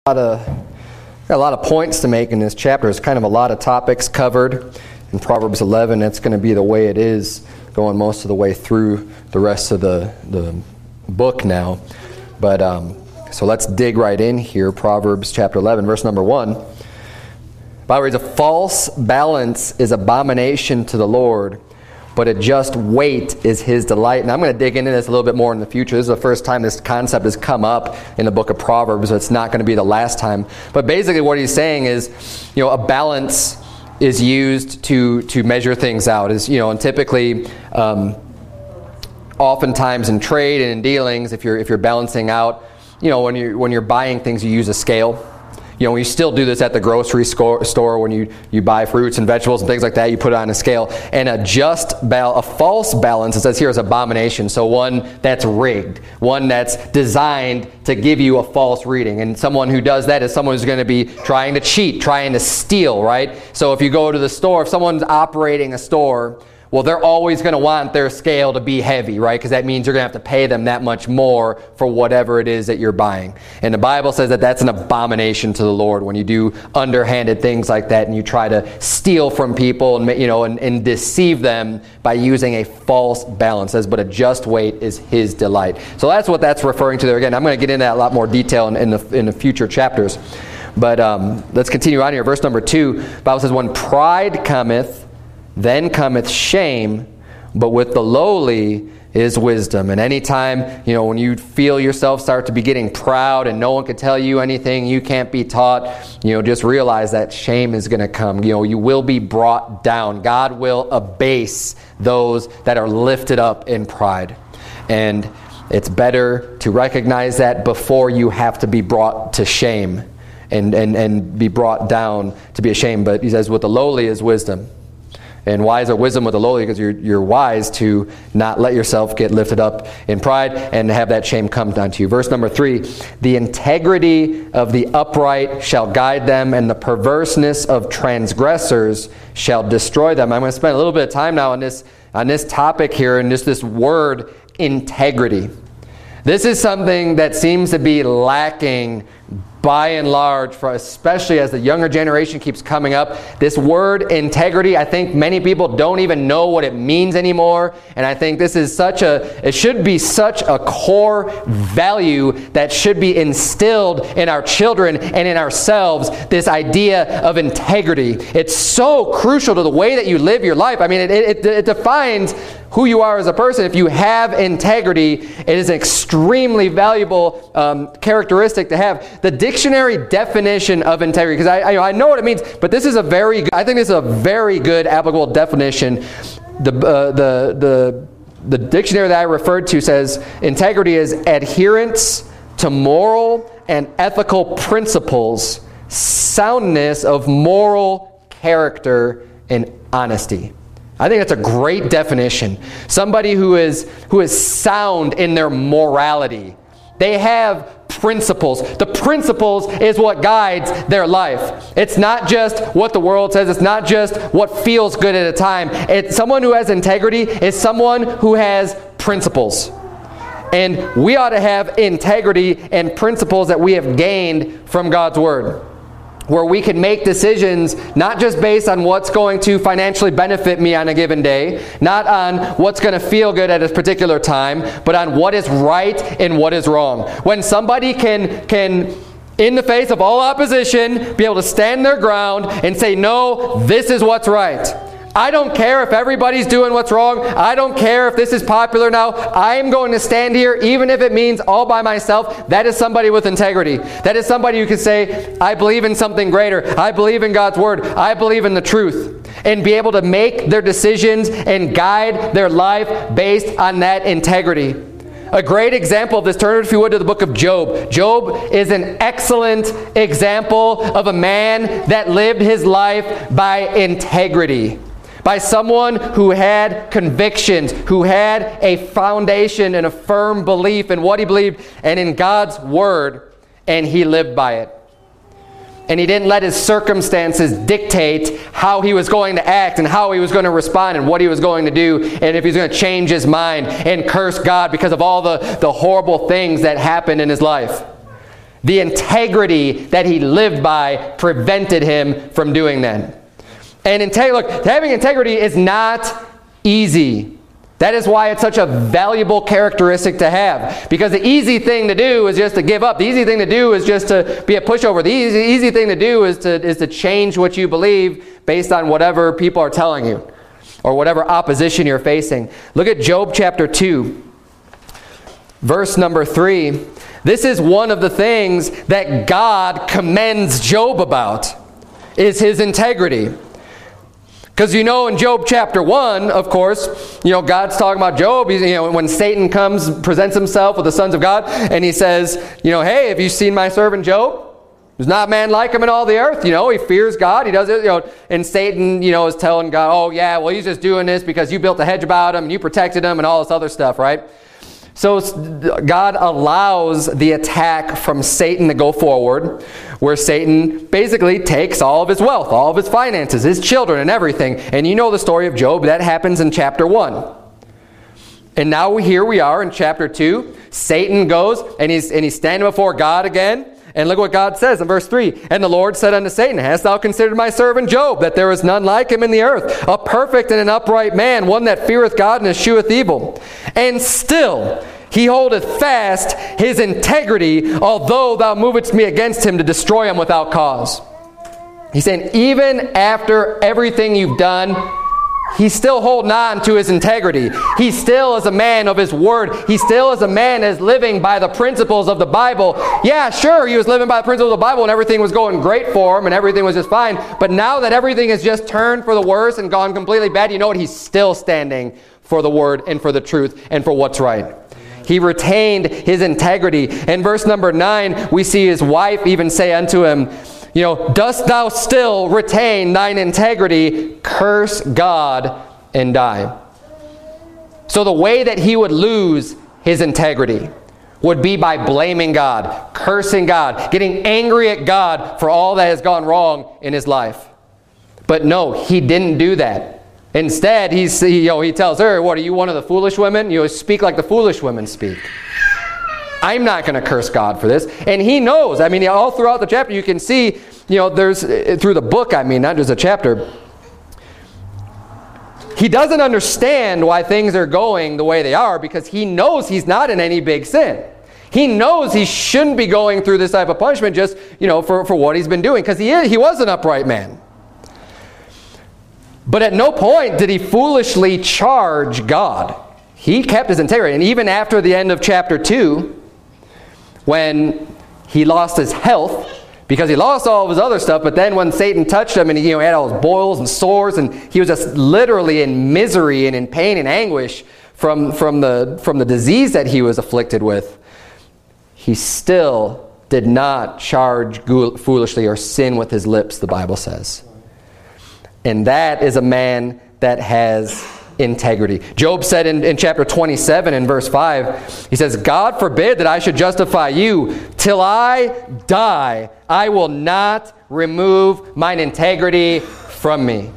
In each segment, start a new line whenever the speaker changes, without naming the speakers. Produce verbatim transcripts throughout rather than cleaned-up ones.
A lot of, got a lot of points to make in this chapter. It's kind of a lot of topics covered in Proverbs eleven. That's going to be the way it is going most of the way through the rest of the, the book now. But um, so let's dig right in here. Proverbs chapter eleven, verse number one. The Bible reads, "A false balance is abomination to the Lord, but a just weight is His delight." And I'm going to dig into this a little bit more in the future. This is the first time this concept has come up in the book of Proverbs, so it's not going to be the last time. But basically what he's saying is, you know, a balance is used to to measure things out. Is you know, and typically, um, oftentimes in trade and in dealings, if you're if you're balancing out, you know, when you when you're buying things, you use a scale. You know, we still do this at the grocery store when you, you buy fruits and vegetables and things like that. You put it on a scale. And a just, bal- a false balance, it says here, is abomination. So one that's rigged, one that's designed to give you a false reading. And someone who does that is someone who's going to be trying to cheat, trying to steal, right? So if you go to the store, if someone's operating a store, well, they're always going to want their scale to be heavy, right? Because that means you're going to have to pay them that much more for whatever it is that you're buying. And the Bible says that that's an abomination to the Lord when you do underhanded things like that and you try to steal from people and, you know, and, and deceive them by using a false balance. It says, but a just weight is His delight. So that's what that's referring to there. Again, I'm going to get into that a lot more detail in, in the in the future chapters. But um, let's continue on here. Verse number two, the Bible says, "When pride cometh, then cometh shame, but with the lowly is wisdom." And anytime, you know, when you feel yourself start to be getting proud and no one can tell you anything, you can't be taught, you know, just realize that shame is going to come. You know, you will be brought down. God will abase those that are lifted up in pride. And it's better to recognize that before you have to be brought to shame and, and, and be brought down to be ashamed. But he says, with the lowly is wisdom. And wise are wisdom with the lowly, because you're you're wise to not let yourself get lifted up in pride and have that shame come down to you. Verse number three, "The integrity of the upright shall guide them, and the perverseness of transgressors shall destroy them." I'm going to spend a little bit of time now on this on this topic here, and just this word integrity. This is something that seems to be lacking by and large, for especially as the younger generation keeps coming up. This word integrity, I think many people don't even know what it means anymore. And I think this is such a, it should be such a core value that should be instilled in our children and in ourselves, this idea of integrity. It's so crucial to the way that you live your life. I mean, it, it, it defines who you are as a person. If you have integrity, it is an extremely valuable um, characteristic to have. The dictionary definition of integrity, because I, I, I know what it means, but this is a very good, I think this is a very good applicable definition. The, uh, the, the, the dictionary that I referred to says integrity is adherence to moral and ethical principles, soundness of moral character, and honesty. I think that's a great definition. Somebody who is who is sound in their morality. They have principles. The principles is what guides their life. It's not just what the world says. It's not just what feels good at a time. It's someone who has integrity is someone who has principles. And we ought to have integrity and principles that we have gained from God's Word, where we can make decisions not just based on what's going to financially benefit me on a given day, not on what's going to feel good at a particular time, but on what is right and what is wrong. When somebody can, can in the face of all opposition, be able to stand their ground and say, no, this is what's right. I don't care if everybody's doing what's wrong. I don't care if this is popular now. I am going to stand here, even if it means all by myself. That is somebody with integrity. That is somebody who can say, I believe in something greater. I believe in God's Word. I believe in the truth. And be able to make their decisions and guide their life based on that integrity. A great example of this, turn if you would to the book of Job. Job is an excellent example of a man that lived his life by integrity. By someone who had convictions, who had a foundation and a firm belief in what he believed and in God's Word, and he lived by it. And he didn't let his circumstances dictate how he was going to act and how he was going to respond and what he was going to do, and if he was going to change his mind and curse God because of all the, the horrible things that happened in his life. The integrity that he lived by prevented him from doing that. And integ- look, having integrity is not easy. That is why it's such a valuable characteristic to have. Because the easy thing to do is just to give up. The easy thing to do is just to be a pushover. The easy, easy thing to do is to, is to change what you believe based on whatever people are telling you or whatever opposition you're facing. Look at Job chapter two, verse number three. This is one of the things that God commends Job about, is his integrity. Because you know in Job chapter one, of course, you know, God's talking about Job. He's, you know, when Satan comes, presents himself with the sons of God, and he says, you know, hey, have you seen my servant Job? There's not a man like him in all the earth. You know, he fears God. He does it, you know, and Satan, you know, is telling God, oh yeah, well, he's just doing this because you built a hedge about him and you protected him and all this other stuff, right? So God allows the attack from Satan to go forward, where Satan basically takes all of his wealth, all of his finances, his children and everything. And you know the story of Job. That happens in chapter one. And now here we are in chapter two. Satan goes and he's, and he's standing before God again. And look what God says in verse three. And the Lord said unto Satan, hast thou considered my servant Job, that there is none like him in the earth, a perfect and an upright man, one that feareth God and escheweth evil? And still he holdeth fast his integrity, although thou movest me against him to destroy him without cause. He's saying even after everything you've done, he's still holding on to his integrity. He still is a man of his word. He still is a man that is living by the principles of the Bible. Yeah, sure, he was living by the principles of the Bible and everything was going great for him and everything was just fine. But now that everything has just turned for the worse and gone completely bad, you know what? He's still standing for the word and for the truth and for what's right. He retained his integrity. In verse number nine, we see his wife even say unto him, you know, dost thou still retain thine integrity? Curse God and die. So the way that he would lose his integrity would be by blaming God, cursing God, getting angry at God for all that has gone wrong in his life. But no, he didn't do that. Instead, he's, he, you know, he tells her, what, are you one of the foolish women? You know, speak like the foolish women speak. I'm not going to curse God for this. And he knows. I mean, all throughout the chapter, you can see, you know, there's, through the book, I mean, not just a chapter, he doesn't understand why things are going the way they are because he knows he's not in any big sin. He knows he shouldn't be going through this type of punishment just, you know, for, for what he's been doing because he, he was an upright man. But at no point did he foolishly charge God. He kept his integrity. And even after the end of chapter two, when he lost his health, because he lost all of his other stuff, but then when Satan touched him and he, you know, had all his boils and sores, and he was just literally in misery and in pain and anguish from, from, the, from the disease that he was afflicted with, he still did not charge foolishly or sin with his lips, the Bible says. And that is a man that has integrity. Job said in, in chapter twenty-seven in verse five, he says, God forbid that I should justify you. Till I die, I will not remove mine integrity from me.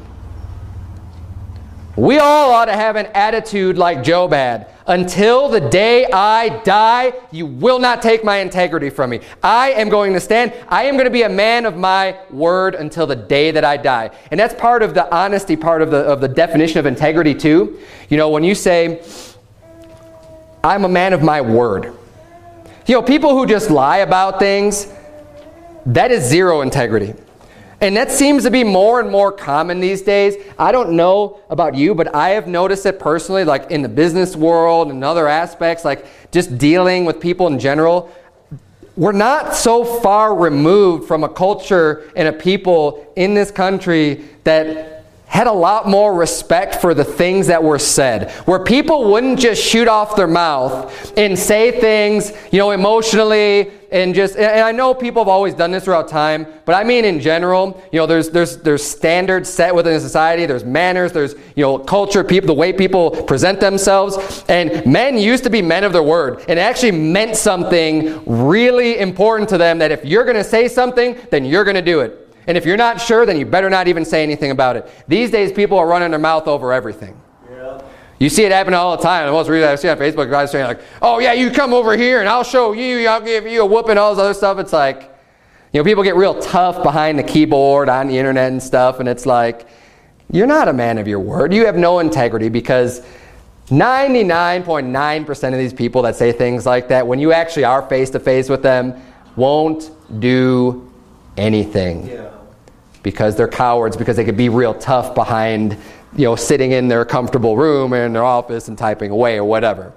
We all ought to have an attitude like Job had. Until the day I die, you will not take my integrity from me. I am going to stand. I am going to be a man of my word until the day that I die. And that's part of the honesty, part of the, of the definition of integrity too. You know, when you say, I'm a man of my word. You know, people who just lie about things, that is zero integrity. And that seems to be more and more common these days. I don't know about you, but I have noticed it personally, like in the business world and other aspects, like just dealing with people in general. We're not so far removed from a culture and a people in this country that had a lot more respect for the things that were said, where people wouldn't just shoot off their mouth and say things, you know, emotionally, and just, and I know people have always done this throughout time, but I mean in general, you know, there's there's there's standards set within a society, there's manners, there's, you know, culture, people, the way people present themselves, and men used to be men of their word, and it actually meant something really important to them, that if you're going to say something, then you're going to do it. And if you're not sure, then you better not even say anything about it. These days, people are running their mouth over everything. Yeah. You see it happen all the time. The most recent I see on Facebook, guys saying like, oh yeah, you come over here and I'll show you, I'll give you a whooping, all this other stuff. It's like, you know, people get real tough behind the keyboard on the internet and stuff, and it's like, you're not a man of your word. You have no integrity, because ninety-nine point nine percent of these people that say things like that, when you actually are face-to-face with them, won't do anything. Yeah. Because they're cowards, because they could be real tough behind, you know, sitting in their comfortable room or in their office and typing away or whatever.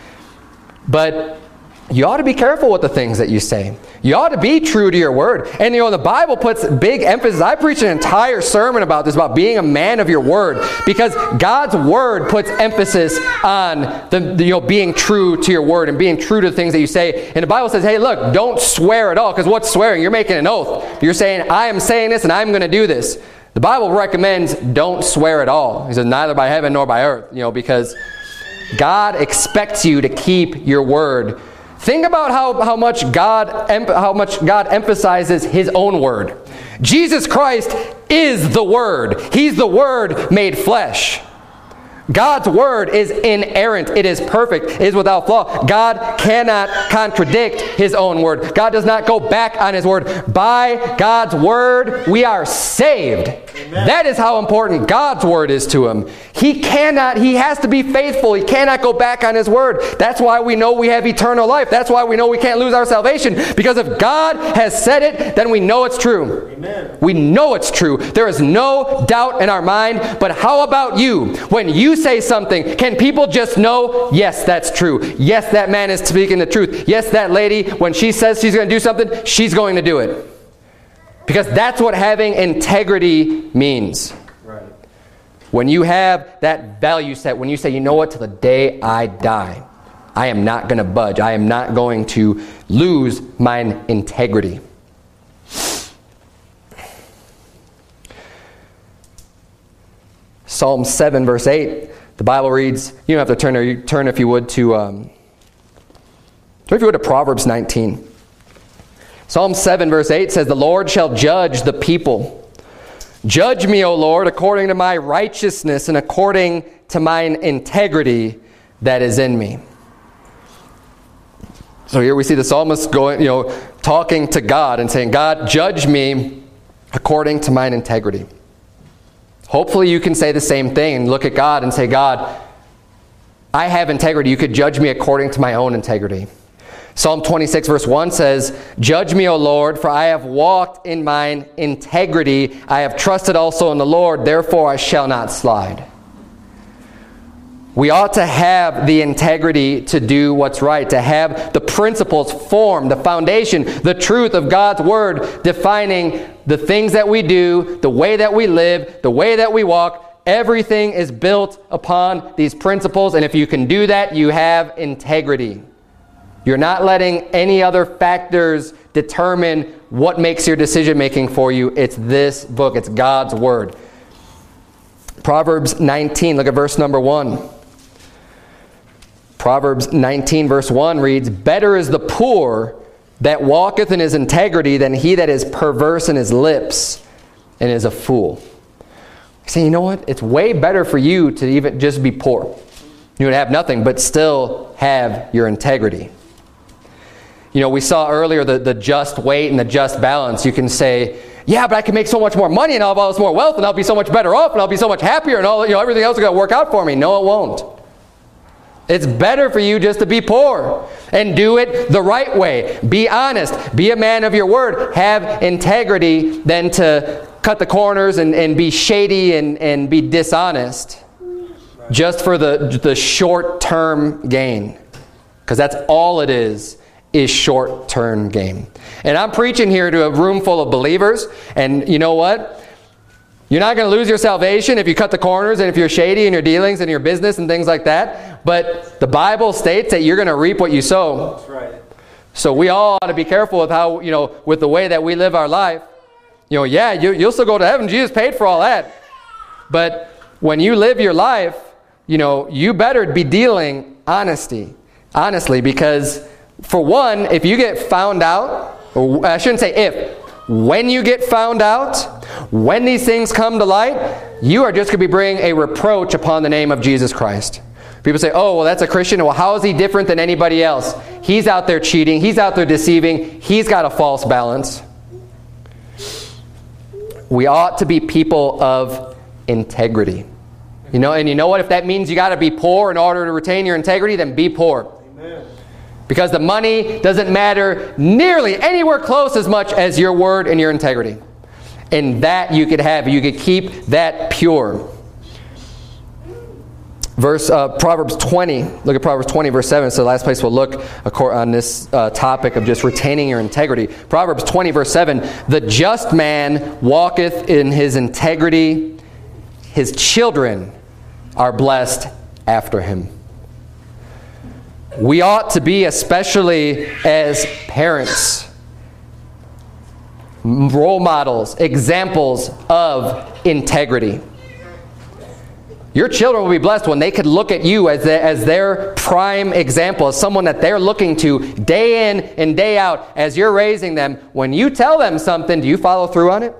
But you ought to be careful with the things that you say. You ought to be true to your word. And, you know, the Bible puts big emphasis. I preached an entire sermon about this, about being a man of your word, because God's word puts emphasis on the, the, you know, being true to your word and being true to the things that you say. And the Bible says, hey, look, don't swear at all, because what's swearing? You're making an oath. You're saying, I am saying this and I'm going to do this. The Bible recommends don't swear at all. He says, neither by heaven nor by earth, you know, because God expects you to keep your word. Think about how, how much God how much God emphasizes His own word. Jesus Christ is the Word. He's the Word made flesh. God's word is inerrant. It is perfect. It is without flaw. God cannot contradict His own word. God does not go back on His word. By God's word, we are saved. Amen. That is how important God's word is to Him. He cannot, He has to be faithful. He cannot go back on His word. That's why we know we have eternal life. That's why we know we can't lose our salvation. Because if God has said it, then we know it's true. Amen. We know it's true. There is no doubt in our mind. But how about you? When you say something, can people just know, yes, that's true. Yes, that man is speaking the truth. Yes, that lady, when she says she's going to do something, she's going to do it. Because that's what having integrity means. Right. When you have that value set, when you say, you know what, till the day I die, I am not going to budge. I am not going to lose my integrity. Psalm seven, verse eight. The Bible reads, you don't have to turn there, you turn if you would to, um, turn if you would to Proverbs nineteen. Psalm seven, verse eight says, the Lord shall judge the people. Judge me, O Lord, according to my righteousness and according to mine integrity that is in me. So here we see the psalmist going, you know, talking to God and saying, God, judge me according to mine integrity. Hopefully you can say the same thing and look at God and say, God, I have integrity. You could judge me according to my own integrity. Psalm twenty-six verse one says, judge me, O Lord, for I have walked in mine integrity. I have trusted also in the Lord, therefore I shall not slide. We ought to have the integrity to do what's right, to have the principles formed, the foundation, the truth of God's word defining the things that we do, the way that we live, the way that we walk. Everything is built upon these principles, and if you can do that, you have integrity. You're not letting any other factors determine what makes your decision making for you. It's this book. It's God's word. Proverbs nineteen, look at verse number one. Proverbs nineteen verse one reads, better is the poor that walketh in his integrity than he that is perverse in his lips and is a fool. I say, you know what? It's way better for you to even just be poor. You would have nothing, but still have your integrity. You know, we saw earlier the, the just weight and the just balance. You can say, yeah, but I can make so much more money and I'll have all this more wealth and I'll be so much better off and I'll be so much happier and all, you know, everything else is going to work out for me. No, it won't. It's better for you just to be poor and do it the right way. Be honest. Be a man of your word. Have integrity than to cut the corners and, and be shady and, and be dishonest just for the, the short-term gain. Because that's all it is, is short-term gain. And I'm preaching here to a room full of believers, and you know what? You're not going to lose your salvation if you cut the corners and if you're shady in your dealings and your business and things like that. But the Bible states that you're going to reap what you sow. That's right. So we all ought to be careful with how, you know, with the way that we live our life. You know, yeah, you, you'll still go to heaven. Jesus paid for all that. But when you live your life, you know, you better be dealing honesty, honestly, because for one, if you get found out, or I shouldn't say if, when you get found out, when these things come to light, you are just going to be bringing a reproach upon the name of Jesus Christ. People say, oh, well, that's a Christian. Well, how is he different than anybody else? He's out there cheating. He's out there deceiving. He's got a false balance. We ought to be people of integrity. You know, and you know what? If that means you got to be poor in order to retain your integrity, then be poor. Amen. Because the money doesn't matter nearly anywhere close as much as your word and your integrity. And that you could have. You could keep that pure. Verse uh, Proverbs twenty. Look at Proverbs twenty, verse seven. So the last place we'll look on this uh, topic of just retaining your integrity. Proverbs twenty, verse seven. The just man walketh in his integrity. His children are blessed after him. We ought to be, especially as parents, role models, examples of integrity. Your children will be blessed when they could look at you as, the, as their prime example, as someone that they're looking to day in and day out as you're raising them. When you tell them something, do you follow through on it?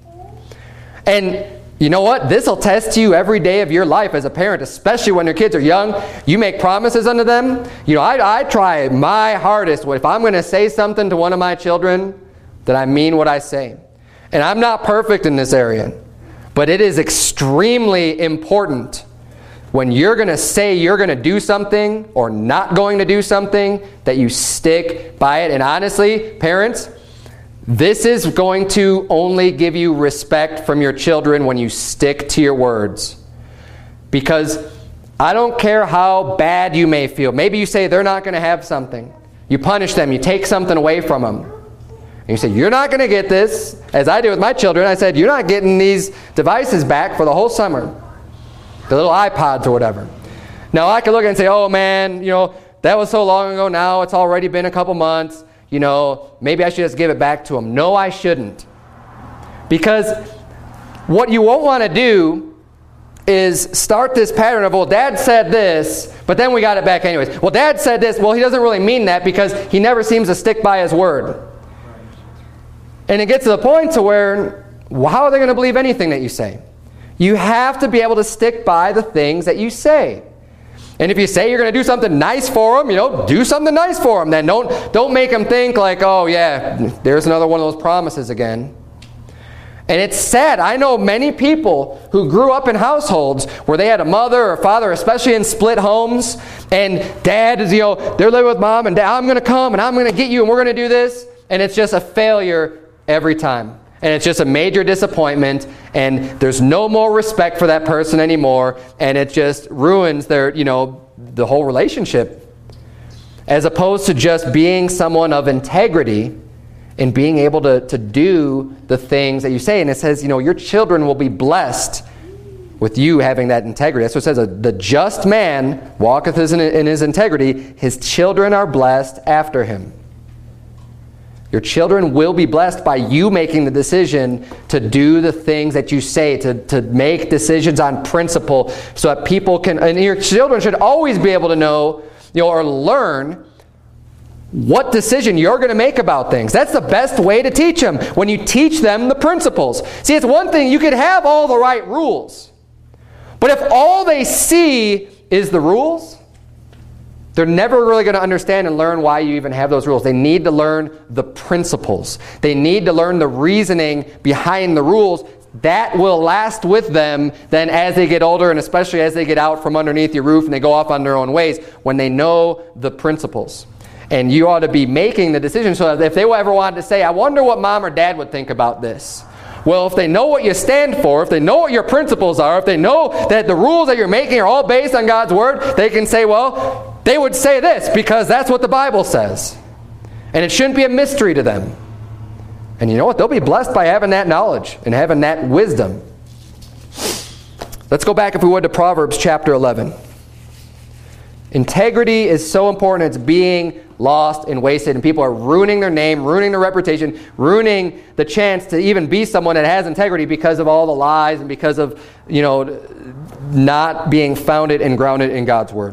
And you know what? This will test you every day of your life as a parent, especially when your kids are young. You make promises unto them. You know, I, I try my hardest. If I'm going to say something to one of my children, that I mean what I say. And I'm not perfect in this area. But it is extremely important when you're going to say you're going to do something or not going to do something that you stick by it. And honestly, parents, this is going to only give you respect from your children when you stick to your words. Because I don't care how bad you may feel. Maybe you say they're not going to have something. You punish them. You take something away from them. And you say, you're not going to get this, as I did with my children. I said, you're not getting these devices back for the whole summer. The little iPods or whatever. Now, I could look at it and say, oh, man, you know, that was so long ago now. It's already been a couple months. You know, maybe I should just give it back to them. No, I shouldn't. Because what you won't want to do is start this pattern of, well, Dad said this, but then we got it back anyways. Well, Dad said this. Well, he doesn't really mean that because he never seems to stick by his word. And it gets to the point to where, well, how are they going to believe anything that you say? You have to be able to stick by the things that you say. And if you say you're going to do something nice for them, you know, do something nice for them. Then don't, don't make them think like, oh, yeah, there's another one of those promises again. And it's sad. I know many people who grew up in households where they had a mother or father, especially in split homes, and dad is, you know, they're living with mom, and dad, I'm going to come, and I'm going to get you, and we're going to do this. And it's just a failure every time. And it's just a major disappointment, and there's no more respect for that person anymore, and it just ruins their, you know, the whole relationship. As opposed to just being someone of integrity and being able to, to do the things that you say. And it says, you know, your children will be blessed with you having that integrity. That's what it says, the just man walketh in his integrity, his children are blessed after him. Your children will be blessed by you making the decision to do the things that you say, to, to make decisions on principle so that people can, and your children should always be able to know, you know, or learn what decision you're going to make about things. That's the best way to teach them, when you teach them the principles. See, it's one thing, you could have all the right rules, but if all they see is the rules, they're never really going to understand and learn why you even have those rules. They need to learn the principles. They need to learn the reasoning behind the rules. That will last with them then as they get older, and especially as they get out from underneath your roof and they go off on their own ways, when they know the principles. And you ought to be making the decision so that if they ever wanted to say, I wonder what mom or dad would think about this. Well, if they know what you stand for, if they know what your principles are, if they know that the rules that you're making are all based on God's Word, they can say, well, they would say this because that's what the Bible says. And it shouldn't be a mystery to them. And you know what? They'll be blessed by having that knowledge and having that wisdom. Let's go back, if we would, to Proverbs chapter eleven. Integrity is so important. It's being lost and wasted. And people are ruining their name, ruining their reputation, ruining the chance to even be someone that has integrity because of all the lies and because of, you know, not being founded and grounded in God's Word.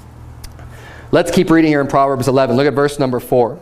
Let's keep reading here in Proverbs eleven. Look at verse number four.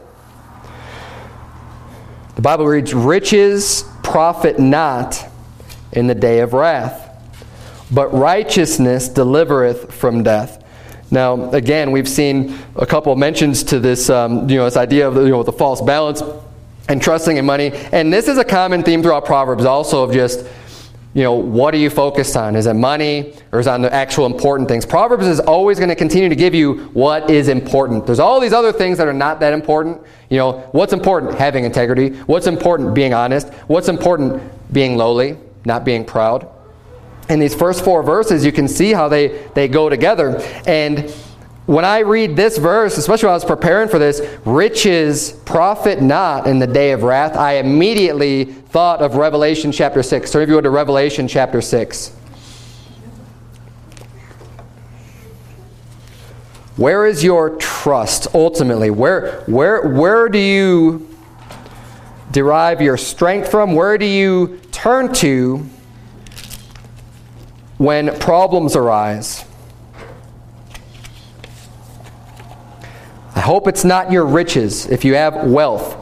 The Bible reads, riches profit not in the day of wrath, but righteousness delivereth from death. Now, again, we've seen a couple of mentions to this, um, you know, this idea of, you know, the false balance and trusting in money. And this is a common theme throughout Proverbs also of just, you know, what are you focused on? Is it money or is it on the actual important things? Proverbs is always going to continue to give you what is important. There's all these other things that are not that important. You know, what's important? Having integrity. What's important? Being honest. What's important? Being lowly, not being proud. In these first four verses, you can see how they, they go together. And when I read this verse, especially when I was preparing for this, riches profit not in the day of wrath, I immediately thought of Revelation chapter six. So if you go to Revelation chapter six. Where is your trust ultimately? Where, where, where do you derive your strength from? Where do you turn to when problems arise? I hope it's not your riches if you have wealth,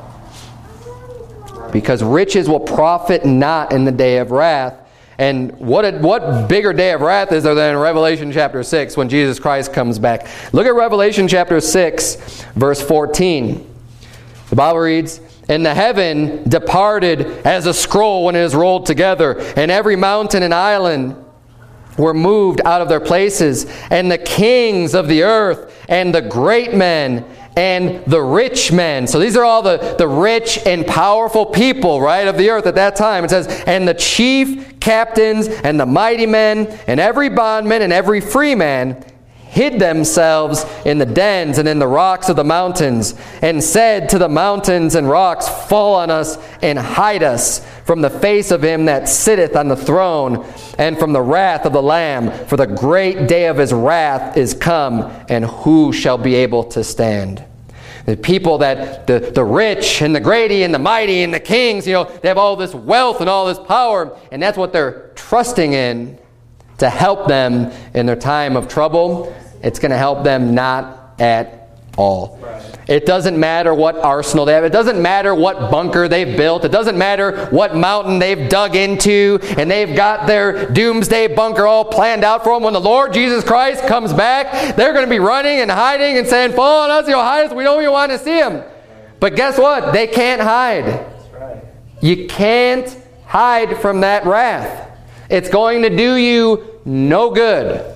because riches will profit not in the day of wrath. And what a, what bigger day of wrath is there than in Revelation chapter six when Jesus Christ comes back? Look at Revelation chapter six, verse fourteen. The Bible reads, "And the heaven departed as a scroll when it is rolled together, and every mountain and island were moved out of their places, and the kings of the earth, and the great men, and the rich men." So these are all the, the rich and powerful people, right, of the earth at that time. It says, "And the chief captains, and the mighty men, and every bondman, and every free man, hid themselves in the dens and in the rocks of the mountains, and said to the mountains and rocks, Fall on us, and hide us from the face of him that sitteth on the throne, and from the wrath of the Lamb. For the great day of his wrath is come, and who shall be able to stand?" The people that, the, the rich and the greedy and the mighty and the kings, you know, they have all this wealth and all this power, and that's what they're trusting in to help them in their time of trouble. It's going to help them not at all. Right. It doesn't matter what arsenal they have. It doesn't matter what bunker they've built. It doesn't matter what mountain they've dug into and they've got their doomsday bunker all planned out for them. When the Lord Jesus Christ comes back, they're going to be running and hiding and saying, "Fall on us, you know, hide us. We don't even want to see him." But guess what? They can't hide. That's right. You can't hide from that wrath. It's going to do you no good.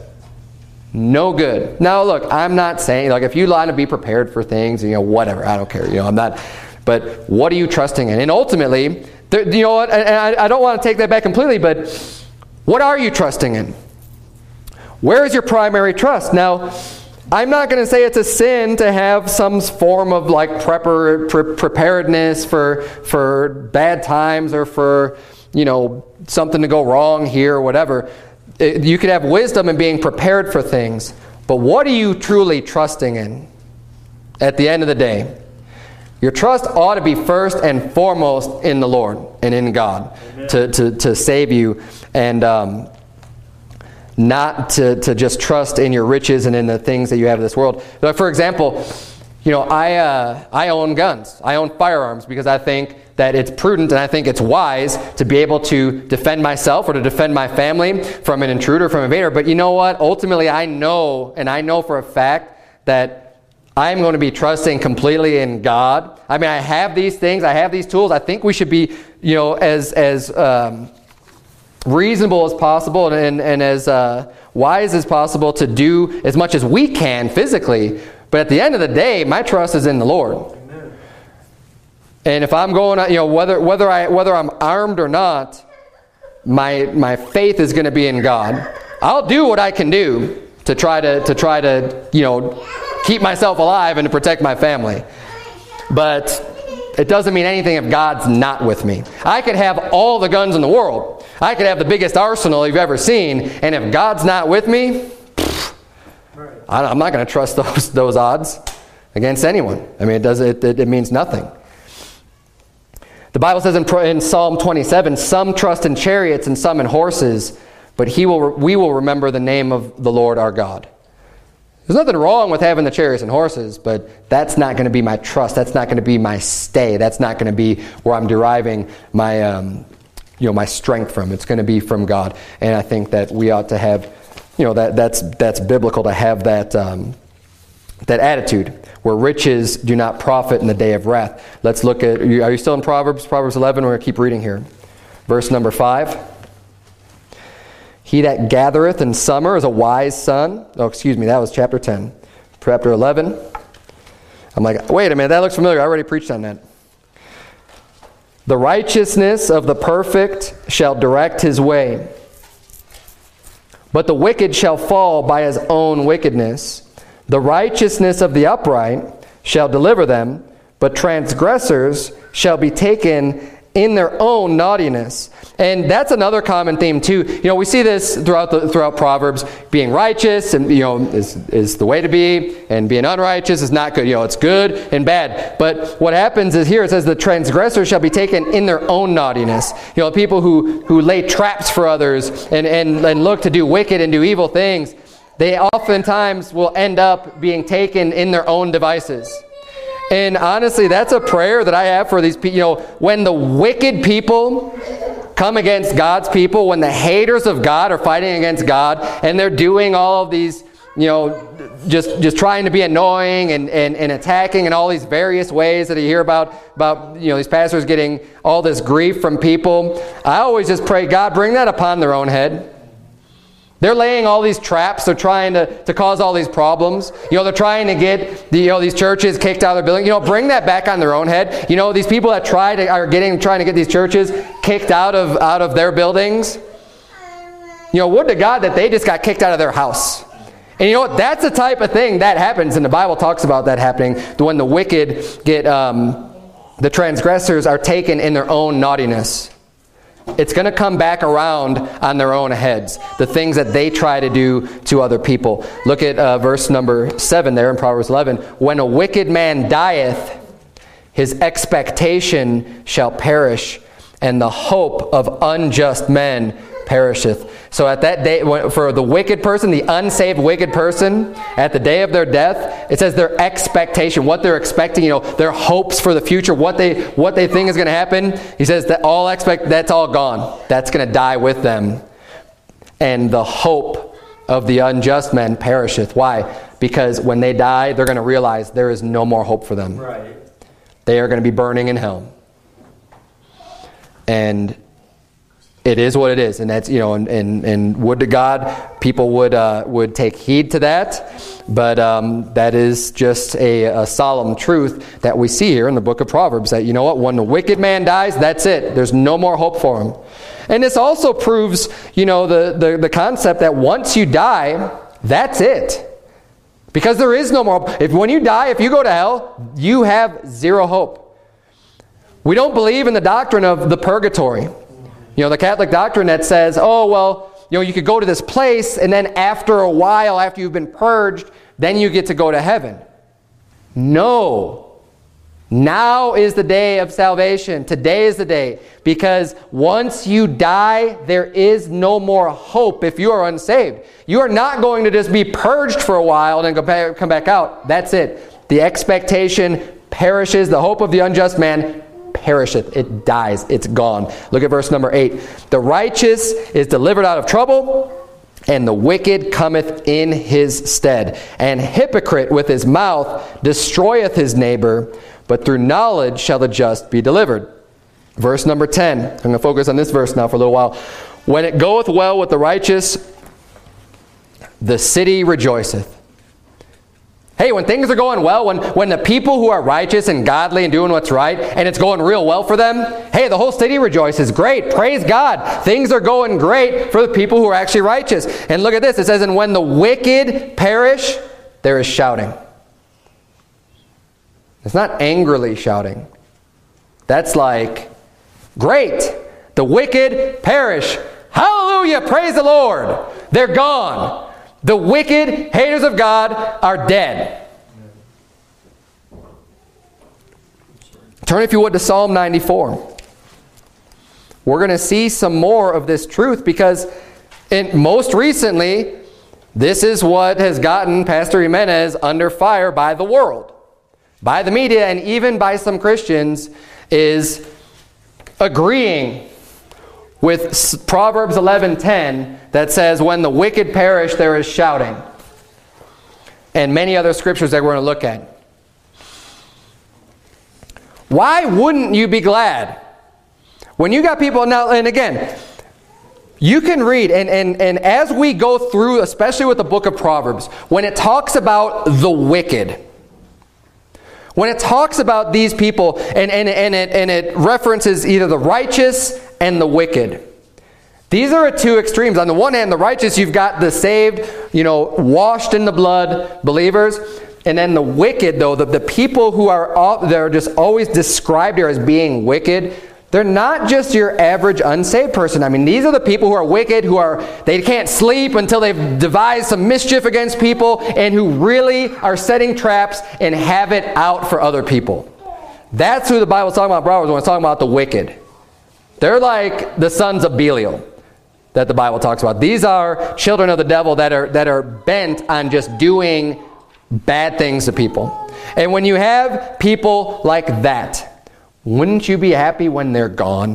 No good. Now, look, I'm not saying, like, if you want to be prepared for things, you know, whatever, I don't care. You know, I'm not. But what are you trusting in? And ultimately, there, you know what? And I, I don't want to take that back completely, but what are you trusting in? Where is your primary trust? Now, I'm not going to say it's a sin to have some form of like prepar, pre- preparedness for for bad times or for, you know, something to go wrong here or whatever. It, you could have wisdom in being prepared for things, but what are you truly trusting in at the end of the day? Your trust ought to be first and foremost in the Lord and in God to, to, to save you, and um, not to, to just trust in your riches and in the things that you have in this world. But for example, you know, I uh, I own guns. I own firearms because I think that it's prudent and I think it's wise to be able to defend myself or to defend my family from an intruder, from an invader. But you know what? Ultimately, I know, and I know for a fact that I'm going to be trusting completely in God. I mean, I have these things. I have these tools. I think we should be, you know, as as um, reasonable as possible and, and, and as uh, wise as possible to do as much as we can physically. But at the end of the day, my trust is in the Lord. Amen. And if I'm going, you know, whether whether I whether I'm armed or not, my my faith is going to be in God. I'll do what I can do to try to to try to, you know, keep myself alive and to protect my family. But it doesn't mean anything if God's not with me. I could have all the guns in the world. I could have the biggest arsenal you've ever seen, and if God's not with me, I'm not going to trust those those odds against anyone. I mean, it does it, it, it means nothing. The Bible says in, in Psalm twenty-seven, "Some trust in chariots and some in horses, but he will we will remember the name of the Lord our God." There's nothing wrong with having the chariots and horses, but that's not going to be my trust. That's not going to be my stay. That's not going to be where I'm deriving my um, you know my strength from. It's going to be from God, and I think that we ought to have you know, that that's that's biblical to have that um, that attitude where riches do not profit in the day of wrath. Let's look at, are you still in Proverbs? Proverbs eleven, we're going to keep reading here. Verse number five. He that gathereth in summer is a wise son. Oh, excuse me, that was chapter ten. Chapter eleven. I'm like, wait a minute, that looks familiar. I already preached on that. The righteousness of the perfect shall direct his way, but the wicked shall fall by his own wickedness. The righteousness of the upright shall deliver them, but transgressors shall be taken in their own naughtiness. And that's another common theme too. You know, we see this throughout the throughout Proverbs. Being righteous and, you know, is is the way to be, and being unrighteous is not good. You know, it's good and bad. But what happens is here it says the transgressors shall be taken in their own naughtiness. You know, people who who lay traps for others and and, and look to do wicked and do evil things, they oftentimes will end up being taken in their own devices. And honestly, that's a prayer that I have for these people. You know, when the wicked people come against God's people, when the haters of God are fighting against God, and they're doing all of these, you know, just just trying to be annoying and, and, and attacking in all these various ways that you hear about, about, you know, these pastors getting all this grief from people, I always just pray, God, bring that upon their own head. They're laying all these traps. They're trying to, to cause all these problems. You know, they're trying to get the, you know, these churches kicked out of their building. You know, bring that back on their own head. You know, these people that try to are getting trying to get these churches kicked out of out of their buildings. You know, would to God that they just got kicked out of their house. And you know what? That's the type of thing that happens, and the Bible talks about that happening when the wicked get, um, the transgressors are taken in their own naughtiness. It's going to come back around on their own heads, the things that they try to do to other people. Look at uh, verse number seven there in Proverbs eleven. When a wicked man dieth, his expectation shall perish, and the hope of unjust men perisheth. So at that day, for the wicked person, the unsaved wicked person, at the day of their death, it says their expectation, what they're expecting, you know, their hopes for the future, what they what they think is going to happen. He says that all expect that's all gone. That's going to die with them. And the hope of the unjust men perisheth. Why? Because when they die, they're going to realize there is no more hope for them.
Right.
They are going to be burning in hell. And it is what it is, and that's, you know, and, and, and would to God people would uh, would take heed to that, but um, that is just a, a solemn truth that we see here in the book of Proverbs, that, you know what, when the wicked man dies, that's it. There's no more hope for him. And this also proves, you know, the, the, the concept that once you die, that's it. Because there is no more hope. If when you die, if you go to hell, you have zero hope. We don't believe in the doctrine of the purgatory. You know, the Catholic doctrine that says, oh, well, you know, you could go to this place, and then after a while, after you've been purged, then you get to go to heaven. No. Now is the day of salvation. Today is the day. Because once you die, there is no more hope if you are unsaved. You are not going to just be purged for a while and then go back, come back out. That's it. The expectation perishes. The hope of the unjust man perisheth. It dies. It's gone. Look at verse number eight. The righteous is delivered out of trouble, and the wicked cometh in his stead. And hypocrite with his mouth destroyeth his neighbor, but through knowledge shall the just be delivered. Verse number ten. I'm going to focus on this verse now for a little while. When it goeth well with the righteous, the city rejoiceth. Hey, when things are going well, when, when the people who are righteous and godly and doing what's right, and it's going real well for them, hey, the whole city rejoices. Great. Praise God. Things are going great for the people who are actually righteous. And look at this. It says, and when the wicked perish, there is shouting. It's not angrily shouting. That's like, great. The wicked perish. Hallelujah. Praise the Lord. They're gone. The wicked haters of God are dead. Turn, if you would, to Psalm ninety-four. We're going to see some more of this truth because in, most recently, this is what has gotten Pastor Jimenez under fire by the world, by the media, and even by some Christians, is agreeing with Proverbs eleven ten that says, when the wicked perish, there is shouting. And many other scriptures that we're going to look at. Why wouldn't you be glad? When you got people, now, and again, you can read, and, and, and as we go through, especially with the book of Proverbs, when it talks about the wicked, when it talks about these people, and, and, and, it, and it references either the righteous and the wicked. These are two extremes. On the one hand, the righteous, you've got the saved, you know, washed in the blood believers. And then the wicked, though, the, the people who are all, they're just always described here as being wicked, they're not just your average unsaved person. I mean, these are the people who are wicked, who are, they can't sleep until they've devised some mischief against people, and who really are setting traps and have it out for other people. That's who the Bible's talking about, brothers, when it's talking about the wicked. They're like the sons of Belial that the Bible talks about. These are children of the devil that are, that are bent on just doing bad things to people. And when you have people like that, wouldn't you be happy when they're gone?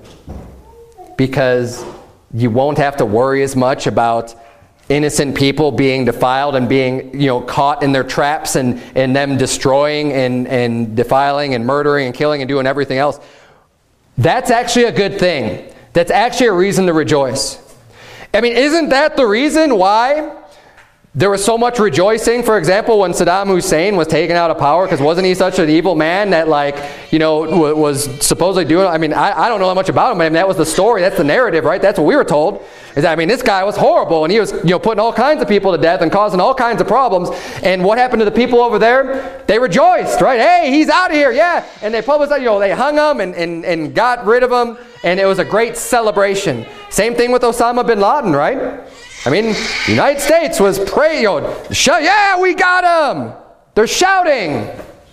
Because you won't have to worry as much about innocent people being defiled and being, you know, caught in their traps, and, and them destroying and, and defiling and murdering and killing and doing everything else. That's actually a good thing. That's actually a reason to rejoice. I mean, isn't that the reason why there was so much rejoicing, for example, when Saddam Hussein was taken out of power? Because wasn't he such an evil man that, like, you know, was supposedly doing, I mean, I, I don't know that much about him. I mean, that was the story. That's the narrative, right? That's what we were told. Is that, I mean, this guy was horrible, and he was, you know, putting all kinds of people to death and causing all kinds of problems. And what happened to the people over there? They rejoiced, right? Hey, he's out of here, yeah. And they publicized, you know, they hung him and, and, and got rid of him, and it was a great celebration. Same thing with Osama bin Laden, right? I mean, the United States was praying, you know, shout, yeah, we got him. They're shouting.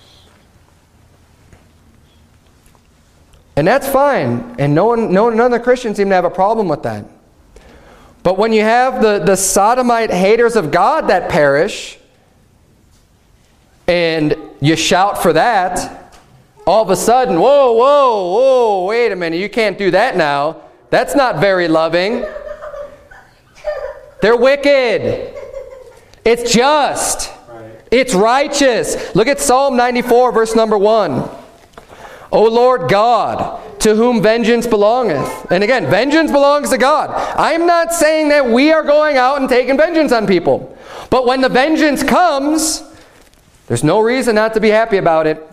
And that's fine. And no one, no, none of the Christians seem to have a problem with that. But when you have the, the sodomite haters of God that perish, and you shout for that, all of a sudden, whoa, whoa, whoa, wait a minute, you can't do that now. That's not very loving. They're wicked. It's just. It's righteous. Look at Psalm ninety-four, verse number one. O Lord God, to whom vengeance belongeth. And again, vengeance belongs to God. I'm not saying that we are going out and taking vengeance on people. But when the vengeance comes, there's no reason not to be happy about it.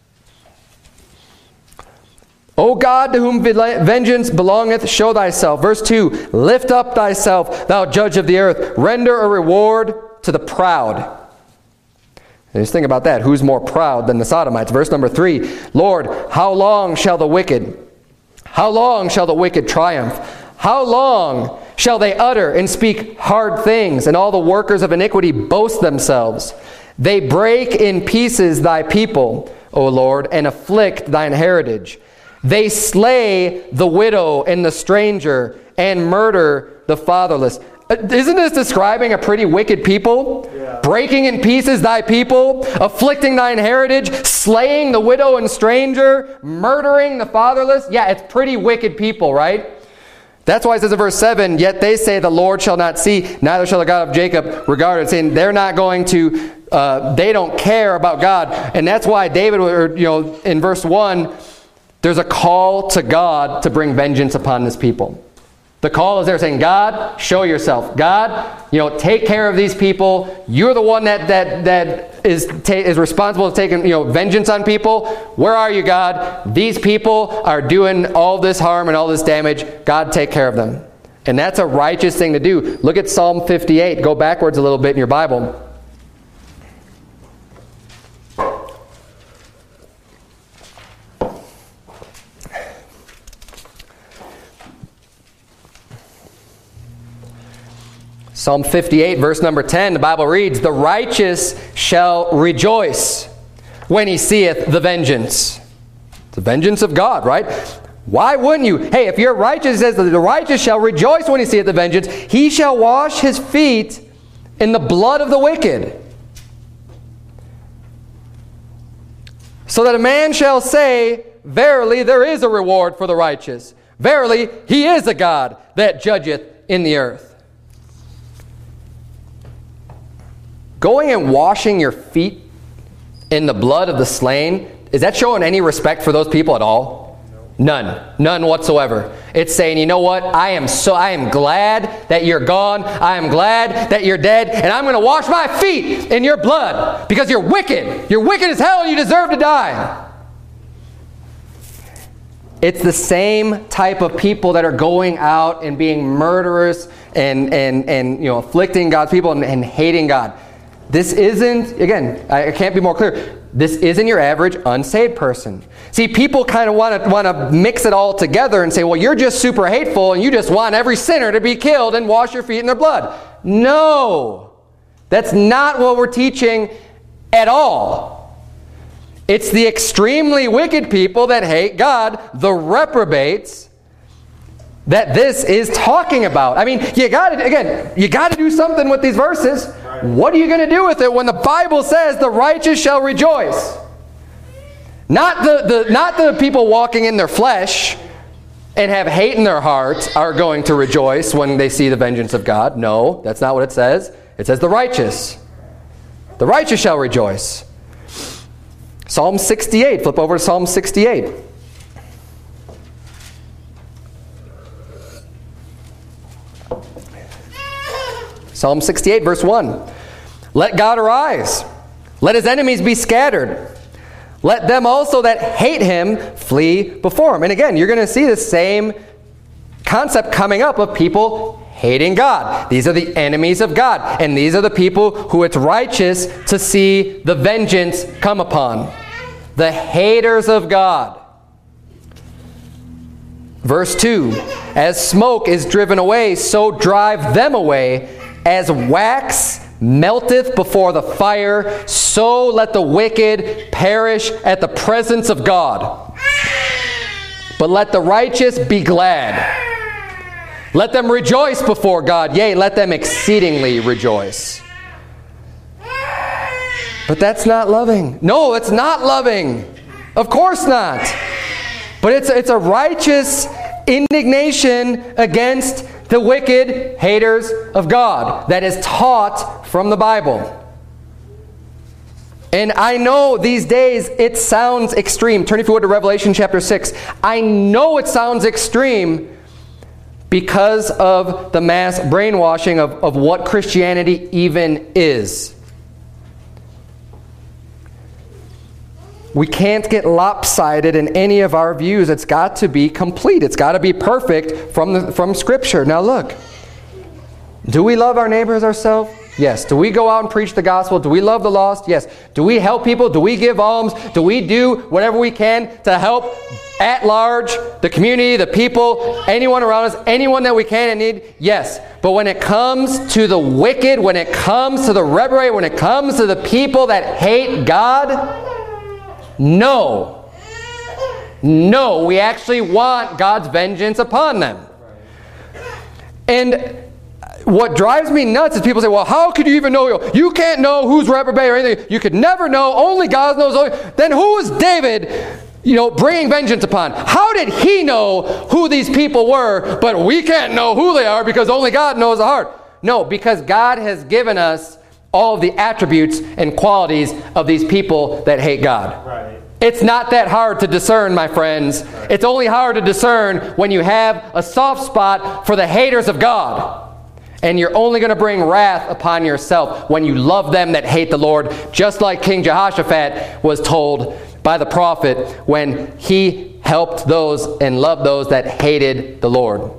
O God, to whom vengeance belongeth, show thyself. Verse two, lift up thyself, thou judge of the earth. Render a reward to the proud. And just think about that. Who's more proud than the Sodomites? Verse number three, Lord, how long shall the wicked, how long shall the wicked triumph? How long shall they utter and speak hard things, and all the workers of iniquity boast themselves? They break in pieces thy people, O Lord, and afflict thine heritage. They slay the widow and the stranger, and murder the fatherless. Isn't this describing a pretty wicked people? Yeah. Breaking in pieces thy people, afflicting thine heritage, slaying the widow and stranger, murdering the fatherless. Yeah, it's pretty wicked people, right? That's why it says in verse seven, yet they say the Lord shall not see, neither shall the God of Jacob regard it. Saying they're not going to, uh, they don't care about God. And that's why David, or, you know, in verse one, there's a call to God to bring vengeance upon this people. The call is there saying, God, show yourself. God, you know, take care of these people. You're the one that that that is ta- is responsible for taking, you know, vengeance on people. Where are you, God? These people are doing all this harm and all this damage. God, take care of them. And that's a righteous thing to do. Look at Psalm fifty-eight. Go backwards a little bit in your Bible. Psalm fifty-eight, verse number ten, the Bible reads, the righteous shall rejoice when he seeth the vengeance. The vengeance of God, right? Why wouldn't you? Hey, if you're righteous, it says that the righteous shall rejoice when he seeth the vengeance. He shall wash his feet in the blood of the wicked. So that a man shall say, verily there is a reward for the righteous. Verily, he is a God that judgeth in the earth. Going and washing your feet in the blood of the slain, is that showing any respect for those people at all? None. None whatsoever. It's saying, you know what? I am so I am glad that you're gone. I am glad that you're dead. And I'm going to wash my feet in your blood because you're wicked. You're wicked as hell and you deserve to die. It's the same type of people that are going out and being murderers and, and, and you know, afflicting God's people and, and hating God. This isn't, again, I can't be more clear. This isn't your average unsaved person. See, people kind of want to want to mix it all together and say, well, you're just super hateful and you just want every sinner to be killed and wash your feet in their blood. No, that's not what we're teaching at all. It's the extremely wicked people that hate God, the reprobates, that this is talking about. I mean, you got to, again, you got to do something with these verses. What are you going to do with it when the Bible says the righteous shall rejoice? Not the, the, not the people walking in their flesh and have hate in their heart are going to rejoice when they see the vengeance of God. No, that's not what it says. It says the righteous. The righteous shall rejoice. Psalm sixty-eight. Flip over to Psalm sixty-eight. Psalm sixty-eight, verse one. Let God arise. Let his enemies be scattered. Let them also that hate him flee before him. And again, you're going to see the same concept coming up of people hating God. These are the enemies of God. And these are the people who it's righteous to see the vengeance come upon. The haters of God. Verse two. As smoke is driven away, so drive them away. As wax melteth before the fire, so let the wicked perish at the presence of God. But let the righteous be glad. Let them rejoice before God, yea, let them exceedingly rejoice. But that's not loving. No, it's not loving. Of course not. But it's, it's a righteous indignation against the wicked haters of God that is taught from the Bible. And I know these days it sounds extreme. Turn if you would to Revelation chapter six. I know it sounds extreme because of the mass brainwashing of, of what Christianity even is. We can't get lopsided in any of our views. It's got to be complete. It's got to be perfect from the, from Scripture. Now look, do we love our neighbors ourselves? Yes. Do we go out and preach the gospel? Do we love the lost? Yes. Do we help people? Do we give alms? Do we do whatever we can to help at large, the community, the people, anyone around us, anyone that we can and need? Yes. But when it comes to the wicked, when it comes to the reprobate, when it comes to the people that hate God, no. No, we actually want God's vengeance upon them. And what drives me nuts is people say, well, how could you even know? You can't know who's reprobate or anything. You could never know. Only God knows. Only. Then who was David, you know, bringing vengeance upon? How did he know who these people were, but we can't know who they are because only God knows the heart? No, because God has given us all of the attributes and qualities of these people that hate God. Right. It's not that hard to discern, my friends. Right. It's only hard to discern when you have a soft spot for the haters of God. And you're only going to bring wrath upon yourself when you love them that hate the Lord, just like King Jehoshaphat was told by the prophet when he helped those and loved those that hated the Lord.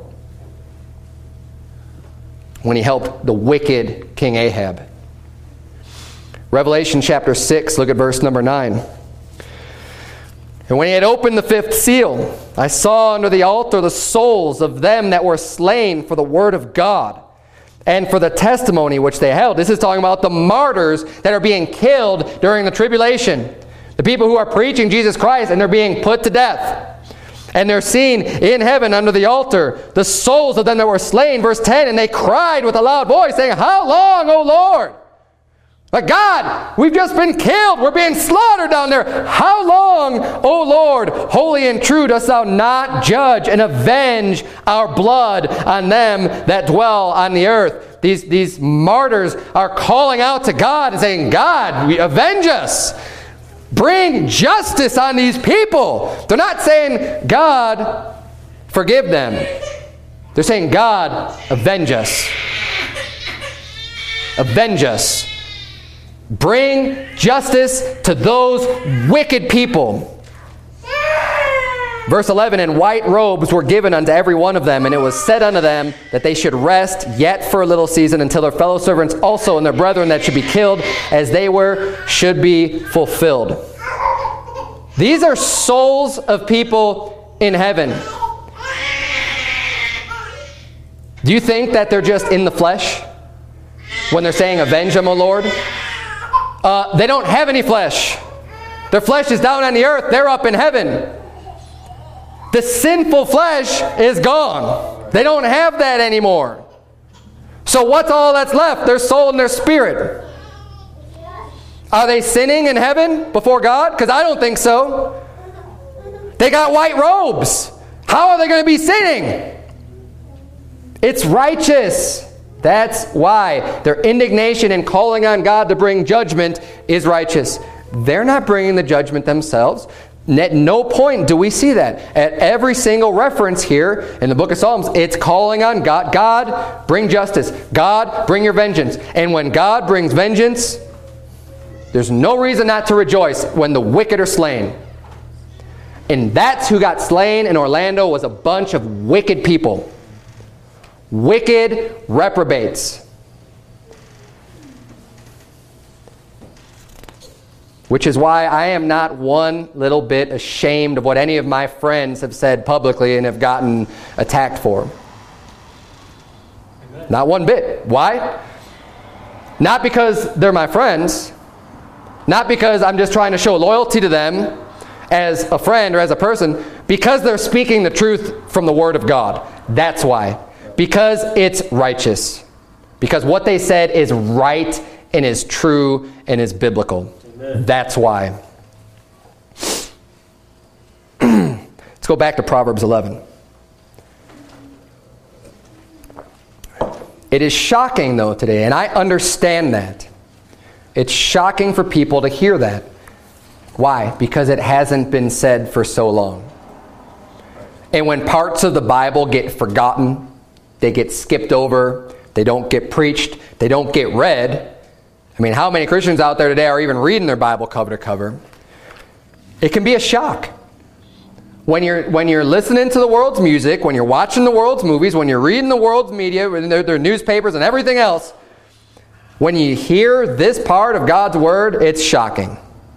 When he helped the wicked King Ahab. Revelation chapter six, look at verse number nine. And when he had opened the fifth seal, I saw under the altar the souls of them that were slain for the word of God and for the testimony which they held. This is talking about the martyrs that are being killed during the tribulation. The people who are preaching Jesus Christ and they're being put to death. And they're seen in heaven under the altar, the souls of them that were slain. Verse ten, and they cried with a loud voice, saying, how long, O Lord? Like, God, we've just been killed. We're being slaughtered down there. How long, O Lord, holy and true, dost thou not judge and avenge our blood on them that dwell on the earth? These, these martyrs are calling out to God and saying, God, we avenge us. Bring justice on these people. They're not saying, God, forgive them. They're saying, God, avenge us. Avenge us. Bring justice to those wicked people. Verse eleven, and white robes were given unto every one of them, and it was said unto them that they should rest yet for a little season until their fellow servants also and their brethren that should be killed as they were should be fulfilled. These are souls of people in heaven. Do you think that they're just in the flesh when they're saying, avenge them, O Lord? Uh, they don't have any flesh. Their flesh is down on the earth. They're up in heaven. The sinful flesh is gone. They don't have that anymore. So what's all that's left? Their soul and their spirit. Are they sinning in heaven before God? Because I don't think so. They got white robes. How are they going to be sinning? It's righteous. That's why their indignation and calling on God to bring judgment is righteous. They're not bringing the judgment themselves. At no point do we see that. At every single reference here in the book of Psalms, it's calling on God. God, bring justice. God, bring your vengeance. And when God brings vengeance, there's no reason not to rejoice when the wicked are slain. And that's who got slain in Orlando, was a bunch of wicked people. Wicked reprobates. Which is why I am not one little bit ashamed of what any of my friends have said publicly and have gotten attacked for. Amen. Not one bit. Why? Not because they're my friends. Not because I'm just trying to show loyalty to them as a friend or as a person. Because they're speaking the truth from the Word of God. That's why. Because it's righteous. Because what they said is right and is true and is biblical. Amen. That's why. Let's go back to Proverbs eleven. It is shocking, though, today, and I understand that. It's shocking for people to hear that. Why? Because it hasn't been said for so long. And when parts of the Bible get forgotten, they get skipped over, they don't get preached, they don't get read. I mean, how many Christians out there today are even reading their Bible cover to cover? It can be a shock. When you're, when you're listening to the world's music, when you're watching the world's movies, when you're reading the world's media, their, their newspapers and everything else, when you hear this part of God's Word, it's shocking.